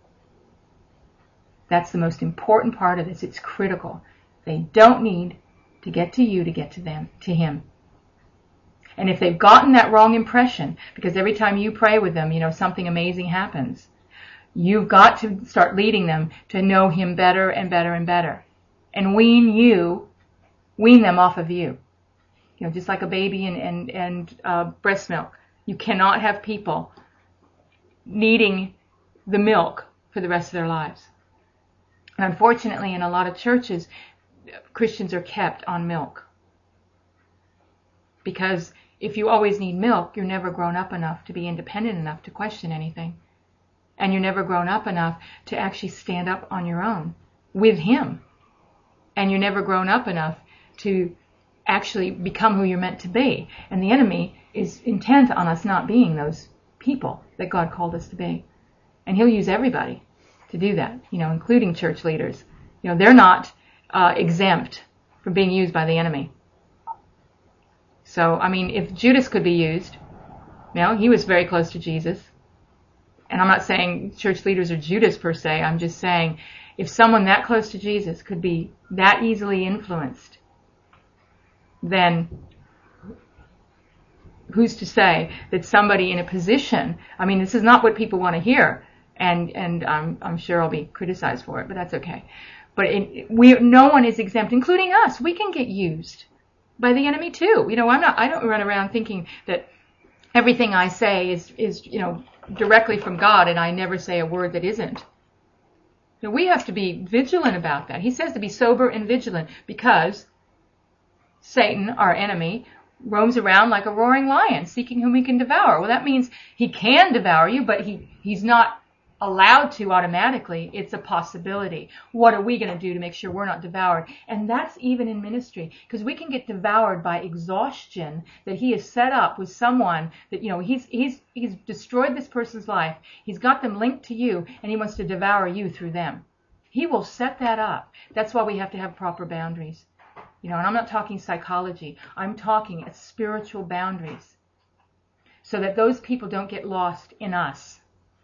That's the most important part of this. It's critical. They don't need to get to you to get to them, to him. And if they've gotten that wrong impression, because every time you pray with them, you know, something amazing happens, you've got to start leading them to know him better and better and better. And wean them off of you. You know, just like a baby and breast milk. You cannot have people needing the milk for the rest of their lives. And unfortunately, in a lot of churches, Christians are kept on milk. Because if you always need milk, you're never grown up enough to be independent enough to question anything. And you're never grown up enough to actually stand up on your own with him. And you're never grown up enough to actually become who you're meant to be. And the enemy is intent on us not being those people that God called us to be. And he'll use everybody to do that, you know, including church leaders. You know, they're not exempt from being used by the enemy. So, I mean, if Judas could be used, you know, he was very close to Jesus. And I'm not saying church leaders are Judas per se. I'm just saying if someone that close to Jesus could be that easily influenced, then who's to say that somebody in a position, I mean, this is not what people want to hear, and I'm sure I'll be criticized for it, but that's okay. But no one is exempt, including us. We can get used by the enemy too. You know, I don't run around thinking that everything I say is you know, directly from God, and I never say a word that isn't. So we have to be vigilant about that. He says to be sober and vigilant because Satan, our enemy, roams around like a roaring lion, seeking whom he can devour. Well, that means he can devour you, but he's not allowed to automatically. It's a possibility. What are we going to do to make sure we're not devoured? And that's even in ministry, because we can get devoured by exhaustion that he has set up with someone that, you know, he's destroyed this person's life. He's got them linked to you, and he wants to devour you through them. He will set that up. That's why we have to have proper boundaries. You know, and I'm not talking psychology. I'm talking spiritual boundaries so that those people don't get lost in us.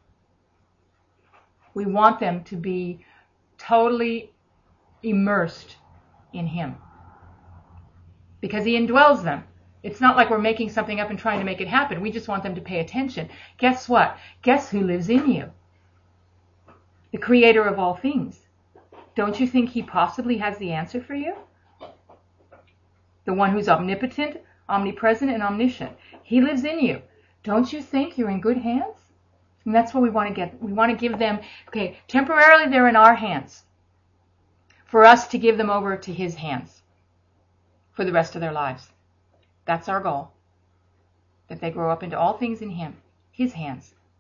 We want them to be totally immersed in him because he indwells them. It's not like we're making something up and trying to make it happen. We just want them to pay attention. Guess what? Guess who lives in you? The creator of all things. Don't you think he possibly has the answer for you? The one who's omnipotent, omnipresent, and omniscient. He lives in you. Don't you think you're in good hands? And that's what we want to get. We want to give them, okay, temporarily they're in our hands. For us to give them over to his hands for the rest of their lives. That's our goal. That they grow up into all things in him, his hands.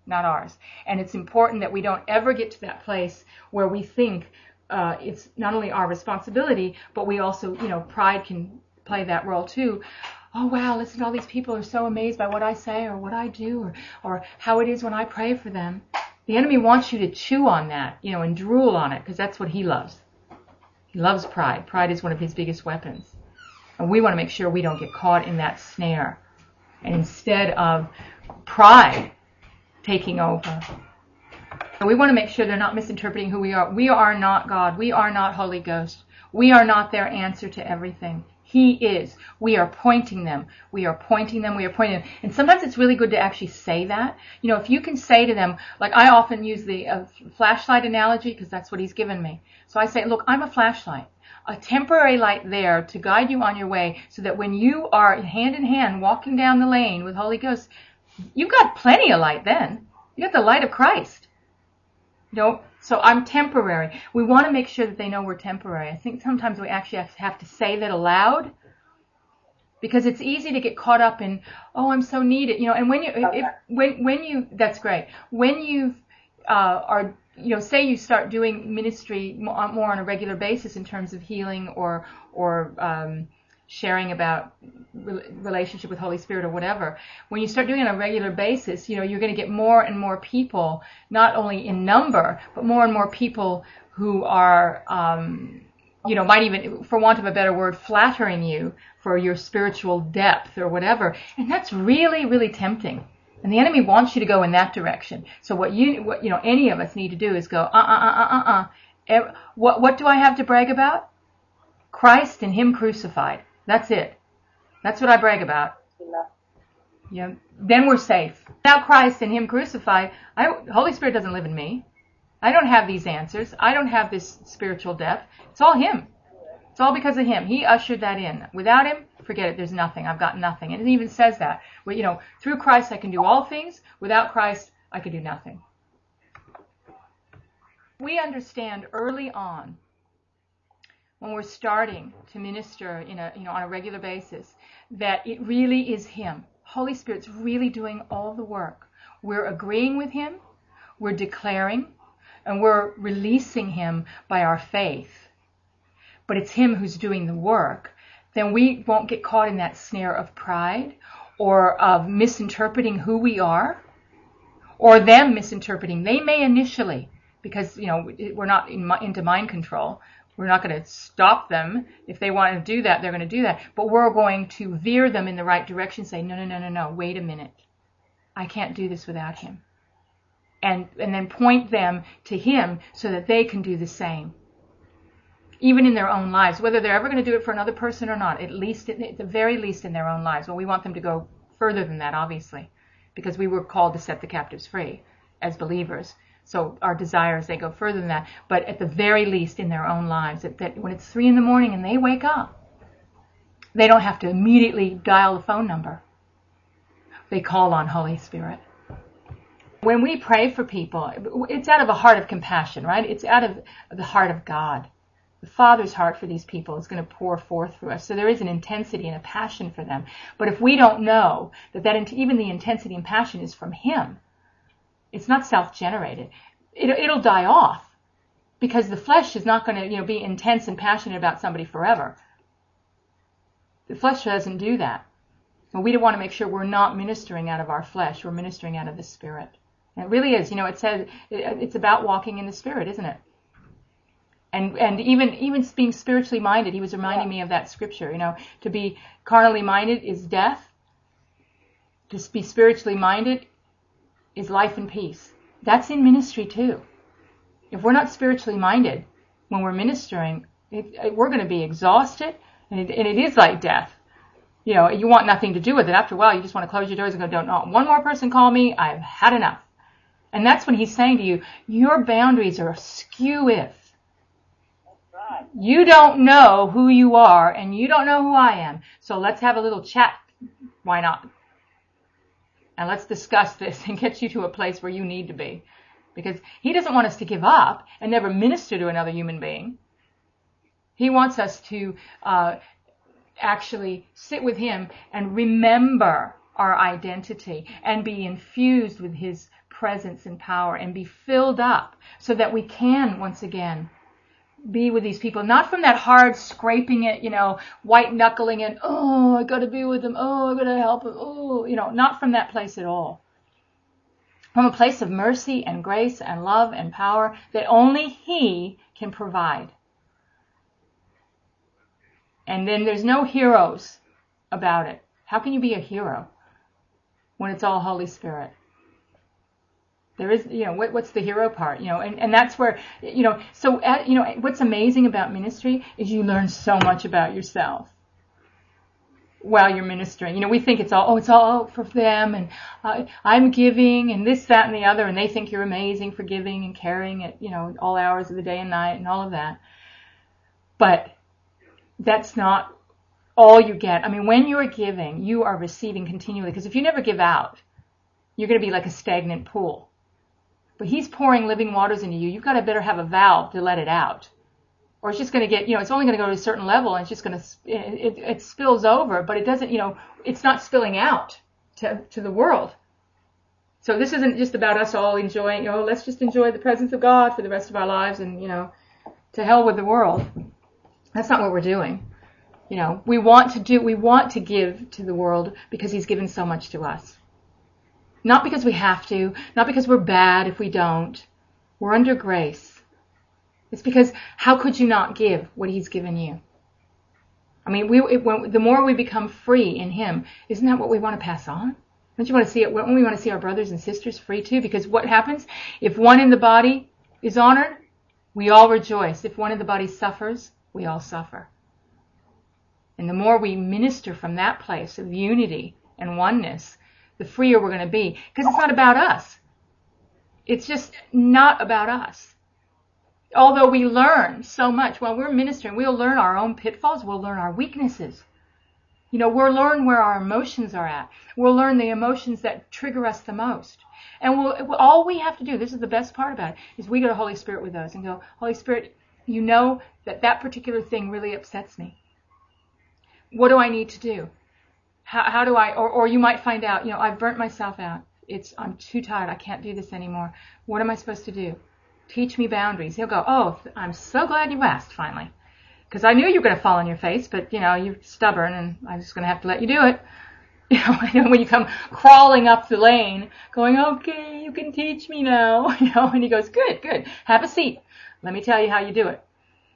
not ours. And it's important that we don't ever get to that place where we think it's not only our responsibility, but we also, pride can play that role too. Oh, wow, listen, all these people are so amazed by what I say or what I do or how it is when I pray for them. The enemy wants you to chew on that, and drool on it, because that's what he loves. He loves pride. Pride is one of his biggest weapons. And we want to make sure we don't get caught in that snare. And instead of pride taking over, and we want to make sure they're not misinterpreting who we are. We are not God. We are not Holy Ghost. We are not their answer to everything. He is. We are pointing them. We are pointing them. We are pointing them. And sometimes it's really good to actually say that. If you can say to them, like I often use the flashlight analogy because that's what he's given me. So I say, look, I'm a flashlight. A temporary light there to guide you on your way so that when you are hand in hand walking down the lane with Holy Ghost, you've got plenty of light then. You got the light of Christ. So I'm temporary. We want to make sure that they know we're temporary. I think sometimes we actually have to say that aloud because it's easy to get caught up in, oh, I'm so needed. And when you, that's great. When you are, say you start doing ministry more on a regular basis in terms of healing or sharing about relationship with Holy Spirit or whatever, when you start doing it on a regular basis, you're going to get more and more people, not only in number, but more and more people who are, might even, for want of a better word, flattering you for your spiritual depth or whatever. And that's really, really tempting. And the enemy wants you to go in that direction. So what any of us need to do is go, What do I have to brag about? Christ and Him crucified. That's it. That's what I brag about. Then we're safe. Without Christ and Him crucified, Holy Spirit doesn't live in me. I don't have these answers. I don't have this spiritual depth. It's all Him. It's all because of Him. He ushered that in. Without Him, forget it. There's nothing. I've got nothing. And it even says that. Well, through Christ I can do all things. Without Christ, I can do nothing. We understand early on, when we're starting to minister on a regular basis, that it really is Him. Holy Spirit's really doing all the work. We're agreeing with Him, we're declaring, and we're releasing Him by our faith. But it's Him who's doing the work. Then we won't get caught in that snare of pride or of misinterpreting who we are, or them misinterpreting. They may initially, because we're not into mind control. We're not going to stop them. If they want to do that, they're going to do that. But we're going to veer them in the right direction, say, no, wait a minute. I can't do this without Him. And then point them to Him so that they can do the same. Even in their own lives, whether they're ever going to do it for another person or not, at the very least in their own lives. Well, we want them to go further than that, obviously, because we were called to set the captives free as believers. So our desires, they go further than that. But at the very least in their own lives, that when it's 3 a.m. and they wake up, they don't have to immediately dial the phone number. They call on Holy Spirit. When we pray for people, it's out of a heart of compassion, right? It's out of the heart of God. The Father's heart for these people is going to pour forth through us. So there is an intensity and a passion for them. But if we don't know that even the intensity and passion is from Him, it's not self-generated. It'll die off because the flesh is not going to, be intense and passionate about somebody forever. The flesh doesn't do that. And we don't want to make sure we're not ministering out of our flesh. We're ministering out of the Spirit. And it really is. It says it's about walking in the Spirit, isn't it? And even being spiritually minded. He was reminding me of that scripture. To be carnally minded is death. To be spiritually minded is life and peace. That's in ministry too. If we're not spiritually minded when we're ministering, we're going to be exhausted, and it is like death. You want nothing to do with it. After a while, you just want to close your doors and go, don't want one more person call me. I've had enough. And that's when He's saying to you, your boundaries are askew if. Right. You don't know who you are, and you don't know who I am. So let's have a little chat. Why not? And let's discuss this and get you to a place where you need to be. Because He doesn't want us to give up and never minister to another human being. He wants us to actually sit with Him and remember our identity and be infused with His presence and power and be filled up so that we can once again be with these people, not from that hard scraping it, white knuckling it, oh, I got to be with them, oh, I got to help them, oh, not from that place at all. From a place of mercy and grace and love and power that only He can provide. And then there's no heroes about it. How can you be a hero when it's all Holy Spirit? There is, what's the hero part, and that's where, so, what's amazing about ministry is you learn so much about yourself while you're ministering. We think it's all for them, and I'm giving, and this, that, and the other, and they think you're amazing for giving and caring at, all hours of the day and night and all of that. But that's not all you get. I mean, when you're giving, you are receiving continually, because if you never give out, you're going to be like a stagnant pool. But He's pouring living waters into you. You've got to better have a valve to let it out. Or it's just going to get, it's only going to go to a certain level and it's just going to, it spills over, but it doesn't, it's not spilling out to the world. So this isn't just about us all enjoying, let's just enjoy the presence of God for the rest of our lives and, to hell with the world. That's not what we're doing. We want to give to the world because He's given so much to us. Not because we have to, not because we're bad if we don't. We're under grace. It's because how could you not give what He's given you? I mean, the more we become free in Him, isn't that what we want to pass on? Don't you want to see it? Don't we want to see our brothers and sisters free too? Because what happens? If one in the body is honored, we all rejoice. If one in the body suffers, we all suffer. And the more we minister from that place of unity and oneness, the freer we're going to be. Because it's not about us. It's just not about us. Although we learn so much while we're ministering, we'll learn our own pitfalls, we'll learn our weaknesses. We'll learn where our emotions are at. We'll learn the emotions that trigger us the most. And all we have to do, this is the best part about it, is we go to Holy Spirit with those and go, Holy Spirit, that particular thing really upsets me. What do I need to do? How do I, or you might find out, I've burnt myself out. I'm too tired. I can't do this anymore. What am I supposed to do? Teach me boundaries. He'll go, oh, I'm so glad you asked finally. Because I knew you were going to fall on your face, but, you're stubborn and I'm just going to have to let you do it. When you come crawling up the lane, going, okay, you can teach me now. And He goes, good. Have a seat. Let me tell you how you do it.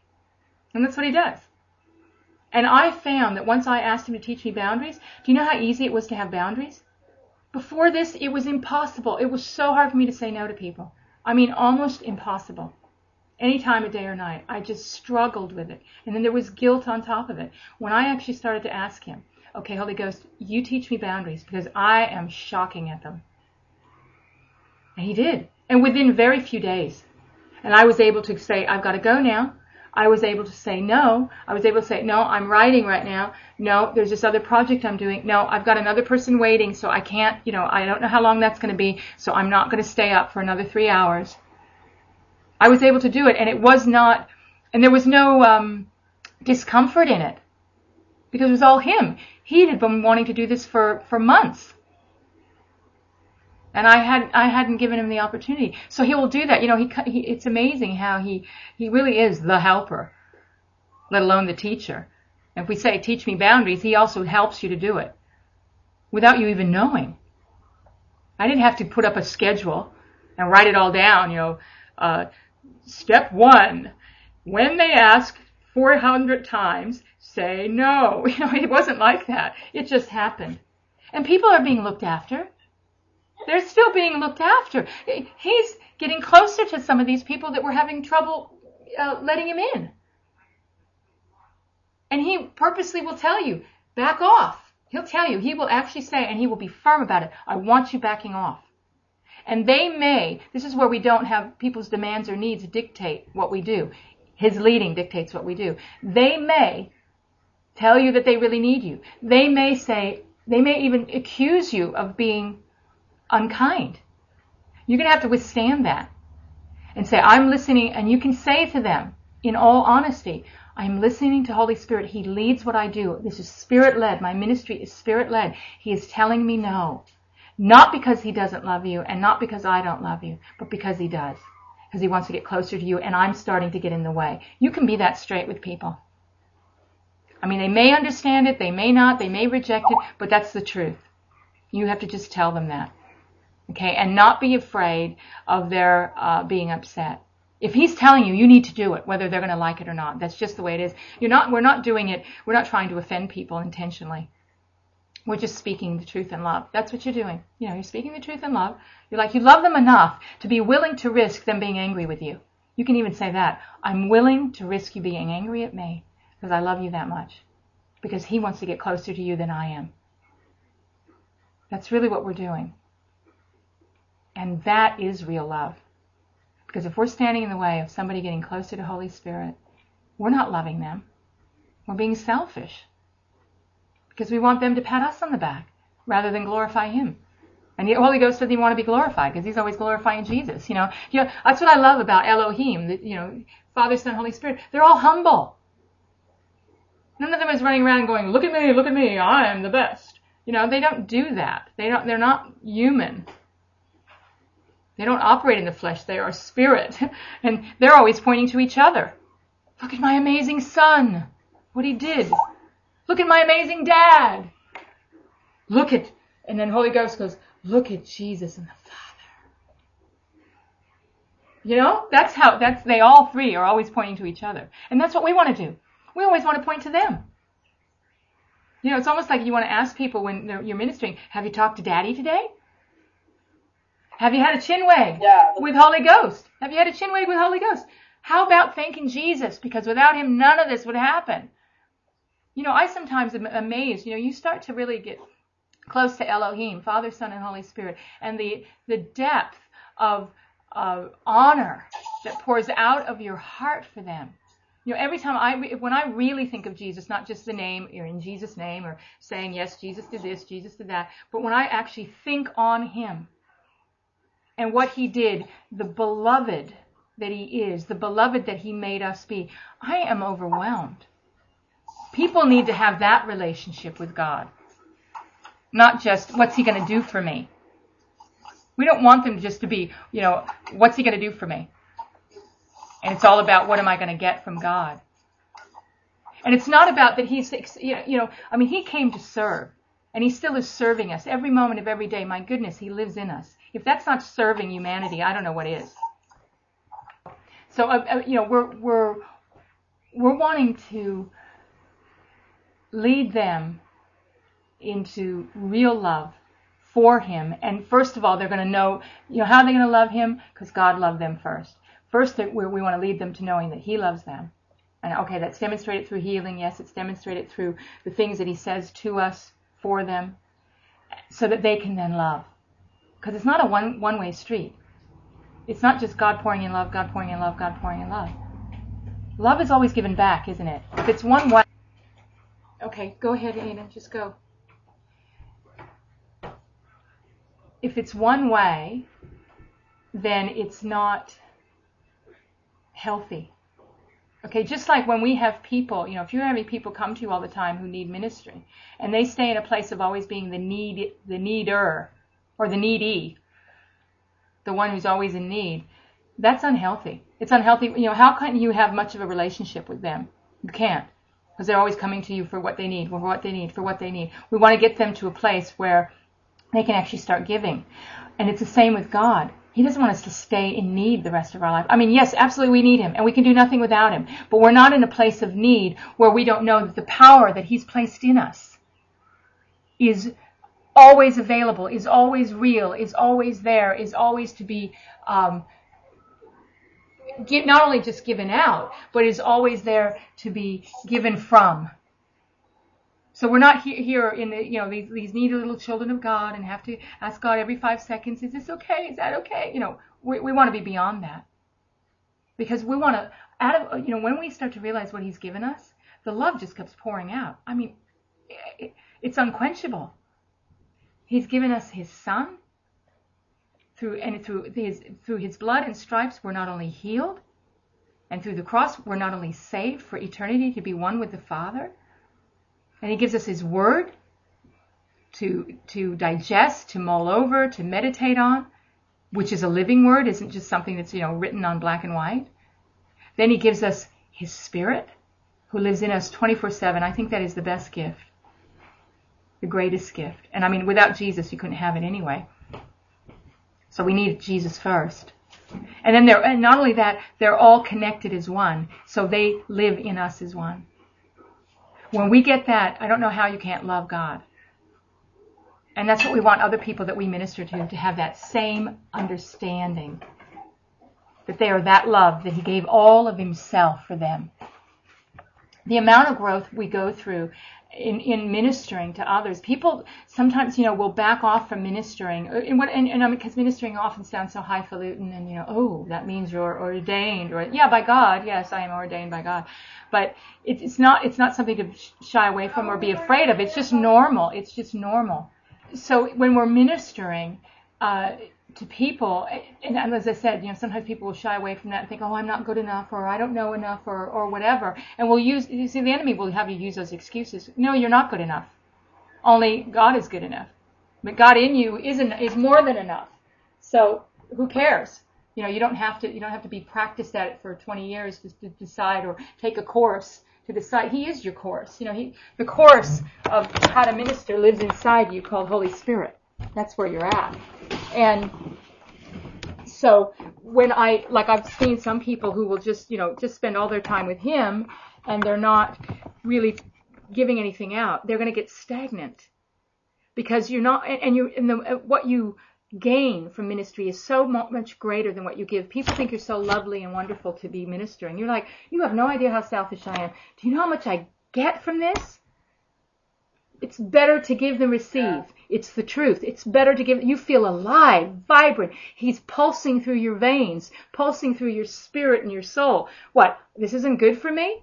And that's what He does. And I found that once I asked Him to teach me boundaries, do you know how easy it was to have boundaries? Before this, it was impossible. It was so hard for me to say no to people. I mean, almost impossible. Any time of day or night. I just struggled with it. And then there was guilt on top of it. When I actually started to ask Him, okay, Holy Ghost, you teach me boundaries because I am shocking at them. And He did. And within very few days. And I was able to say, I've got to go now. I was able to say no. I was able to say, no, I'm writing right now. No, there's this other project I'm doing. No, I've got another person waiting, so I can't, I don't know how long that's going to be, so I'm not going to stay up for another 3 hours. I was able to do it, and it was not, and there was no discomfort in it, because it was all Him. He had been wanting to do this for months. And I hadn't given Him the opportunity. So He will do that. It's amazing how he really is the helper, let alone the teacher. And if we say, teach me boundaries, He also helps you to do it without you even knowing. I didn't have to put up a schedule and write it all down, step 1, when they ask 400 times, say no. It wasn't like that. It just happened. And people are being looked after. They're still being looked after. He's getting closer to some of these people that were having trouble letting Him in. And He purposely will tell you, back off. He'll tell you. He will actually say, and He will be firm about it, I want you backing off. And this is where we don't have people's demands or needs dictate what we do. His leading dictates what we do. They may tell you that they really need you. They may even accuse you of being unkind. You're going to have to withstand that and say, I'm listening, and you can say to them in all honesty, I'm listening to Holy Spirit. He leads what I do. This is Spirit-led. My ministry is Spirit-led. He is telling me no. Not because he doesn't love you and not because I don't love you, but because he does. Because he wants to get closer to you and I'm starting to get in the way. You can be that straight with people. I mean, they may understand it, they may not, they may reject it, but that's the truth. You have to just tell them that. Okay? And not be afraid of their being upset. If he's telling you, you need to do it, whether they're going to like it or not. That's just the way it is. We're not doing it, we're not trying to offend people intentionally. We're just speaking the truth in love. That's what you're doing. You're speaking the truth in love. You're like, you love them enough to be willing to risk them being angry with you. You can even say that. I'm willing to risk you being angry at me because I love you that much. Because he wants to get closer to you than I am. That's really what we're doing. And that is real love. Because if we're standing in the way of somebody getting closer to Holy Spirit, we're not loving them. We're being selfish. Because we want them to pat us on the back rather than glorify him. And the Holy Ghost doesn't even want to be glorified because he's always glorifying Jesus. That's what I love about Elohim. Father, Son, Holy Spirit. They're all humble. None of them is running around going, look at me, I am the best. They don't do that. They're not human. They don't operate in the flesh. They are spirit. And they're always pointing to each other. Look at my amazing son. What he did. Look at my amazing dad. And then Holy Ghost goes, look at Jesus and the Father. They all three are always pointing to each other. And that's what we want to do. We always want to point to them. It's almost like you want to ask people when you're ministering, have you talked to Daddy today? Have you had a chin wag with Holy Ghost? Have you had a chin wag with Holy Ghost? How about thanking Jesus? Because without him, none of this would happen. I sometimes am amazed. You start to really get close to Elohim, Father, Son, and Holy Spirit, and the depth of honor that pours out of your heart for them. Every time when I really think of Jesus, not just the name, or in Jesus' name, or saying, yes, Jesus did this, Jesus did that, but when I actually think on him and what he did, the beloved that he is, the beloved that he made us be, I am overwhelmed. People need to have that relationship with God. Not just, what's he going to do for me? We don't want them just to be, what's he going to do for me? And it's all about what am I going to get from God? And it's not about that he's, he came to serve. And he still is serving us every moment of every day. My goodness, he lives in us. If that's not serving humanity, I don't know what is. So, we're wanting to lead them into real love for him. And first of all, they're going to know, how are they going to love him? Because God loved them first. First, we want to lead them to knowing that he loves them. And okay, that's demonstrated through healing. Yes, it's demonstrated through the things that he says to us for them so that they can then love. Because it's not a one-way street. It's not just God pouring in love, God pouring in love, God pouring in love. Love is always given back, isn't it? If it's one way... Okay, go ahead, Ada, just go. If it's one way, then it's not healthy. Okay, just like when we have people, if you're having people come to you all the time who need ministry, and they stay in a place of always being the needer, or the needy, the one who's always in need, that's unhealthy. It's unhealthy. How can you have much of a relationship with them? You can't. Because they're always coming to you for what they need, for what they need, for what they need. We want to get them to a place where they can actually start giving. And it's the same with God. He doesn't want us to stay in need the rest of our life. Yes, absolutely we need him, and we can do nothing without him. But we're not in a place of need where we don't know that the power that he's placed in us is always available, is always real, is always there, is always to be not only just given out, but is always there to be given from. So we're not here in these needy little children of God and have to ask God every 5 seconds, is this okay? Is that okay? We want to be beyond that. Because we want to, when we start to realize what he's given us, the love just keeps pouring out. It's unquenchable. He's given us his son. Through his blood and stripes, we're not only healed, and through the cross, we're not only saved for eternity to be one with the Father, and he gives us his word to digest, to mull over, to meditate on, which is a living word, isn't just something that's, written on black and white. Then he gives us his Spirit, who lives in us 24/7. I think that is the best gift, the greatest gift. And I mean, without Jesus, you couldn't have it anyway. So we need Jesus first. And then and not only that, they're all connected as one. So they live in us as one. When we get that, I don't know how you can't love God. And that's what we want other people that we minister to have that same understanding. That they are that loved, that he gave all of himself for them. The amount of growth we go through in ministering to others. People sometimes, will back off from ministering. Because ministering often sounds so highfalutin and, oh, that means you're ordained. Or, yeah, by God. Yes, I am ordained by God. But it's not something to shy away from or be afraid of. It's just normal. It's just normal. So when we're ministering to people, and as I said, sometimes people will shy away from that and think, oh, I'm not good enough, or I don't know enough, or whatever. And the enemy will have you use those excuses. No, you're not good enough. Only God is good enough. But God in you is more than enough. So who cares? You don't have to be practiced at it for 20 years to decide, or take a course to decide. He is your course. The course of how to minister lives inside you, called Holy Spirit. That's where you're at. And so when I've seen some people who will just spend all their time with him, and they're not really giving anything out, they're going to get stagnant, because you're not, what you gain from ministry is so much greater than what you give. People think you're so lovely and wonderful to be ministering. You're like, you have no idea how selfish I am. Do you know how much I get from this? It's better to give than receive. Yeah. It's the truth. It's better to give. You feel alive, vibrant. He's pulsing through your veins, pulsing through your spirit and your soul. What? This isn't good for me?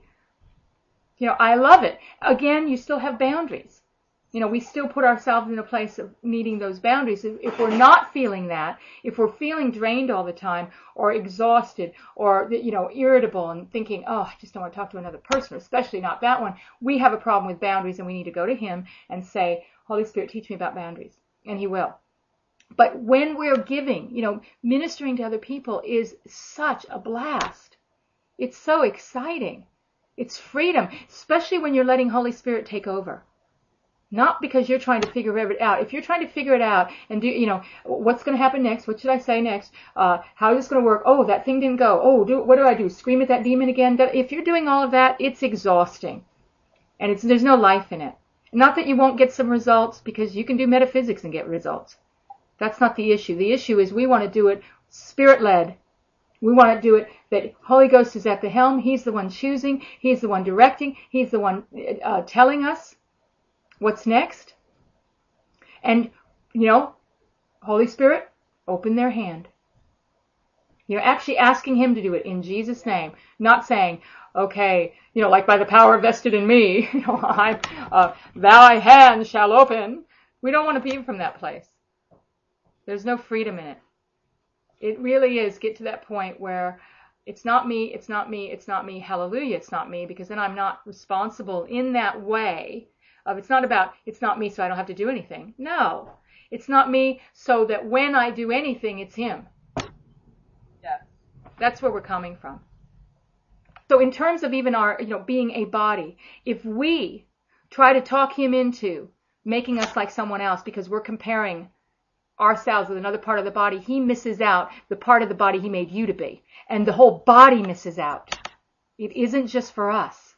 I love it. Again, you still have boundaries. We still put ourselves in a place of needing those boundaries. If we're not feeling that, if we're feeling drained all the time, or exhausted, or, irritable and thinking, oh, I just don't want to talk to another person, especially not that one, we have a problem with boundaries, and we need to go to him and say, Holy Spirit, teach me about boundaries. And he will. But when we're giving, ministering to other people is such a blast. It's so exciting. It's freedom, especially when you're letting Holy Spirit take over. Not because you're trying to figure it out. If you're trying to figure it out and do, what's going to happen next? What should I say next? How is this going to work? Oh, that thing didn't go. Oh, what do I do? Scream at that demon again? If you're doing all of that, it's exhausting. And there's no life in it. Not that you won't get some results, because you can do metaphysics and get results. That's not the issue. The issue is we want to do it Spirit-led. We want to do it that Holy Ghost is at the helm. He's the one choosing. He's the one directing. He's the one telling us what's next. And, Holy Spirit, open their hand. You're actually asking him to do it in Jesus' name. Not saying, okay, like by the power vested in me, thy hand shall open. We don't want to be from that place. There's no freedom in it. It really is get to that point where it's not me, it's not me, it's not me, hallelujah, it's not me, because then I'm not responsible in that way. It's not about, it's not me so I don't have to do anything. No, it's not me so that when I do anything, it's him. Yeah. That's where we're coming from. So in terms of even our, being a body, if we try to talk him into making us like someone else because we're comparing ourselves with another part of the body, he misses out the part of the body he made you to be. And the whole body misses out. It isn't just for us.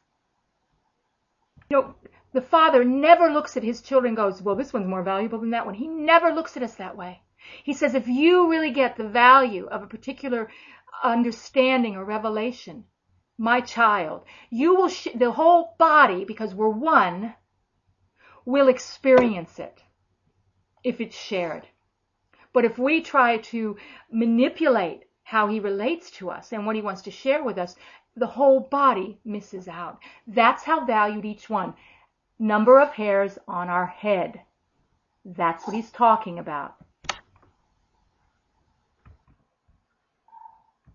The Father never looks at his children and goes, well, this one's more valuable than that one. He never looks at us that way. He says, if you really get the value of a particular understanding or revelation, my child, you will, the whole body, because we're one, will experience it if it's shared. But if we try to manipulate how he relates to us and what he wants to share with us, the whole body misses out. That's how valued each one. Number of hairs on our head. That's what he's talking about.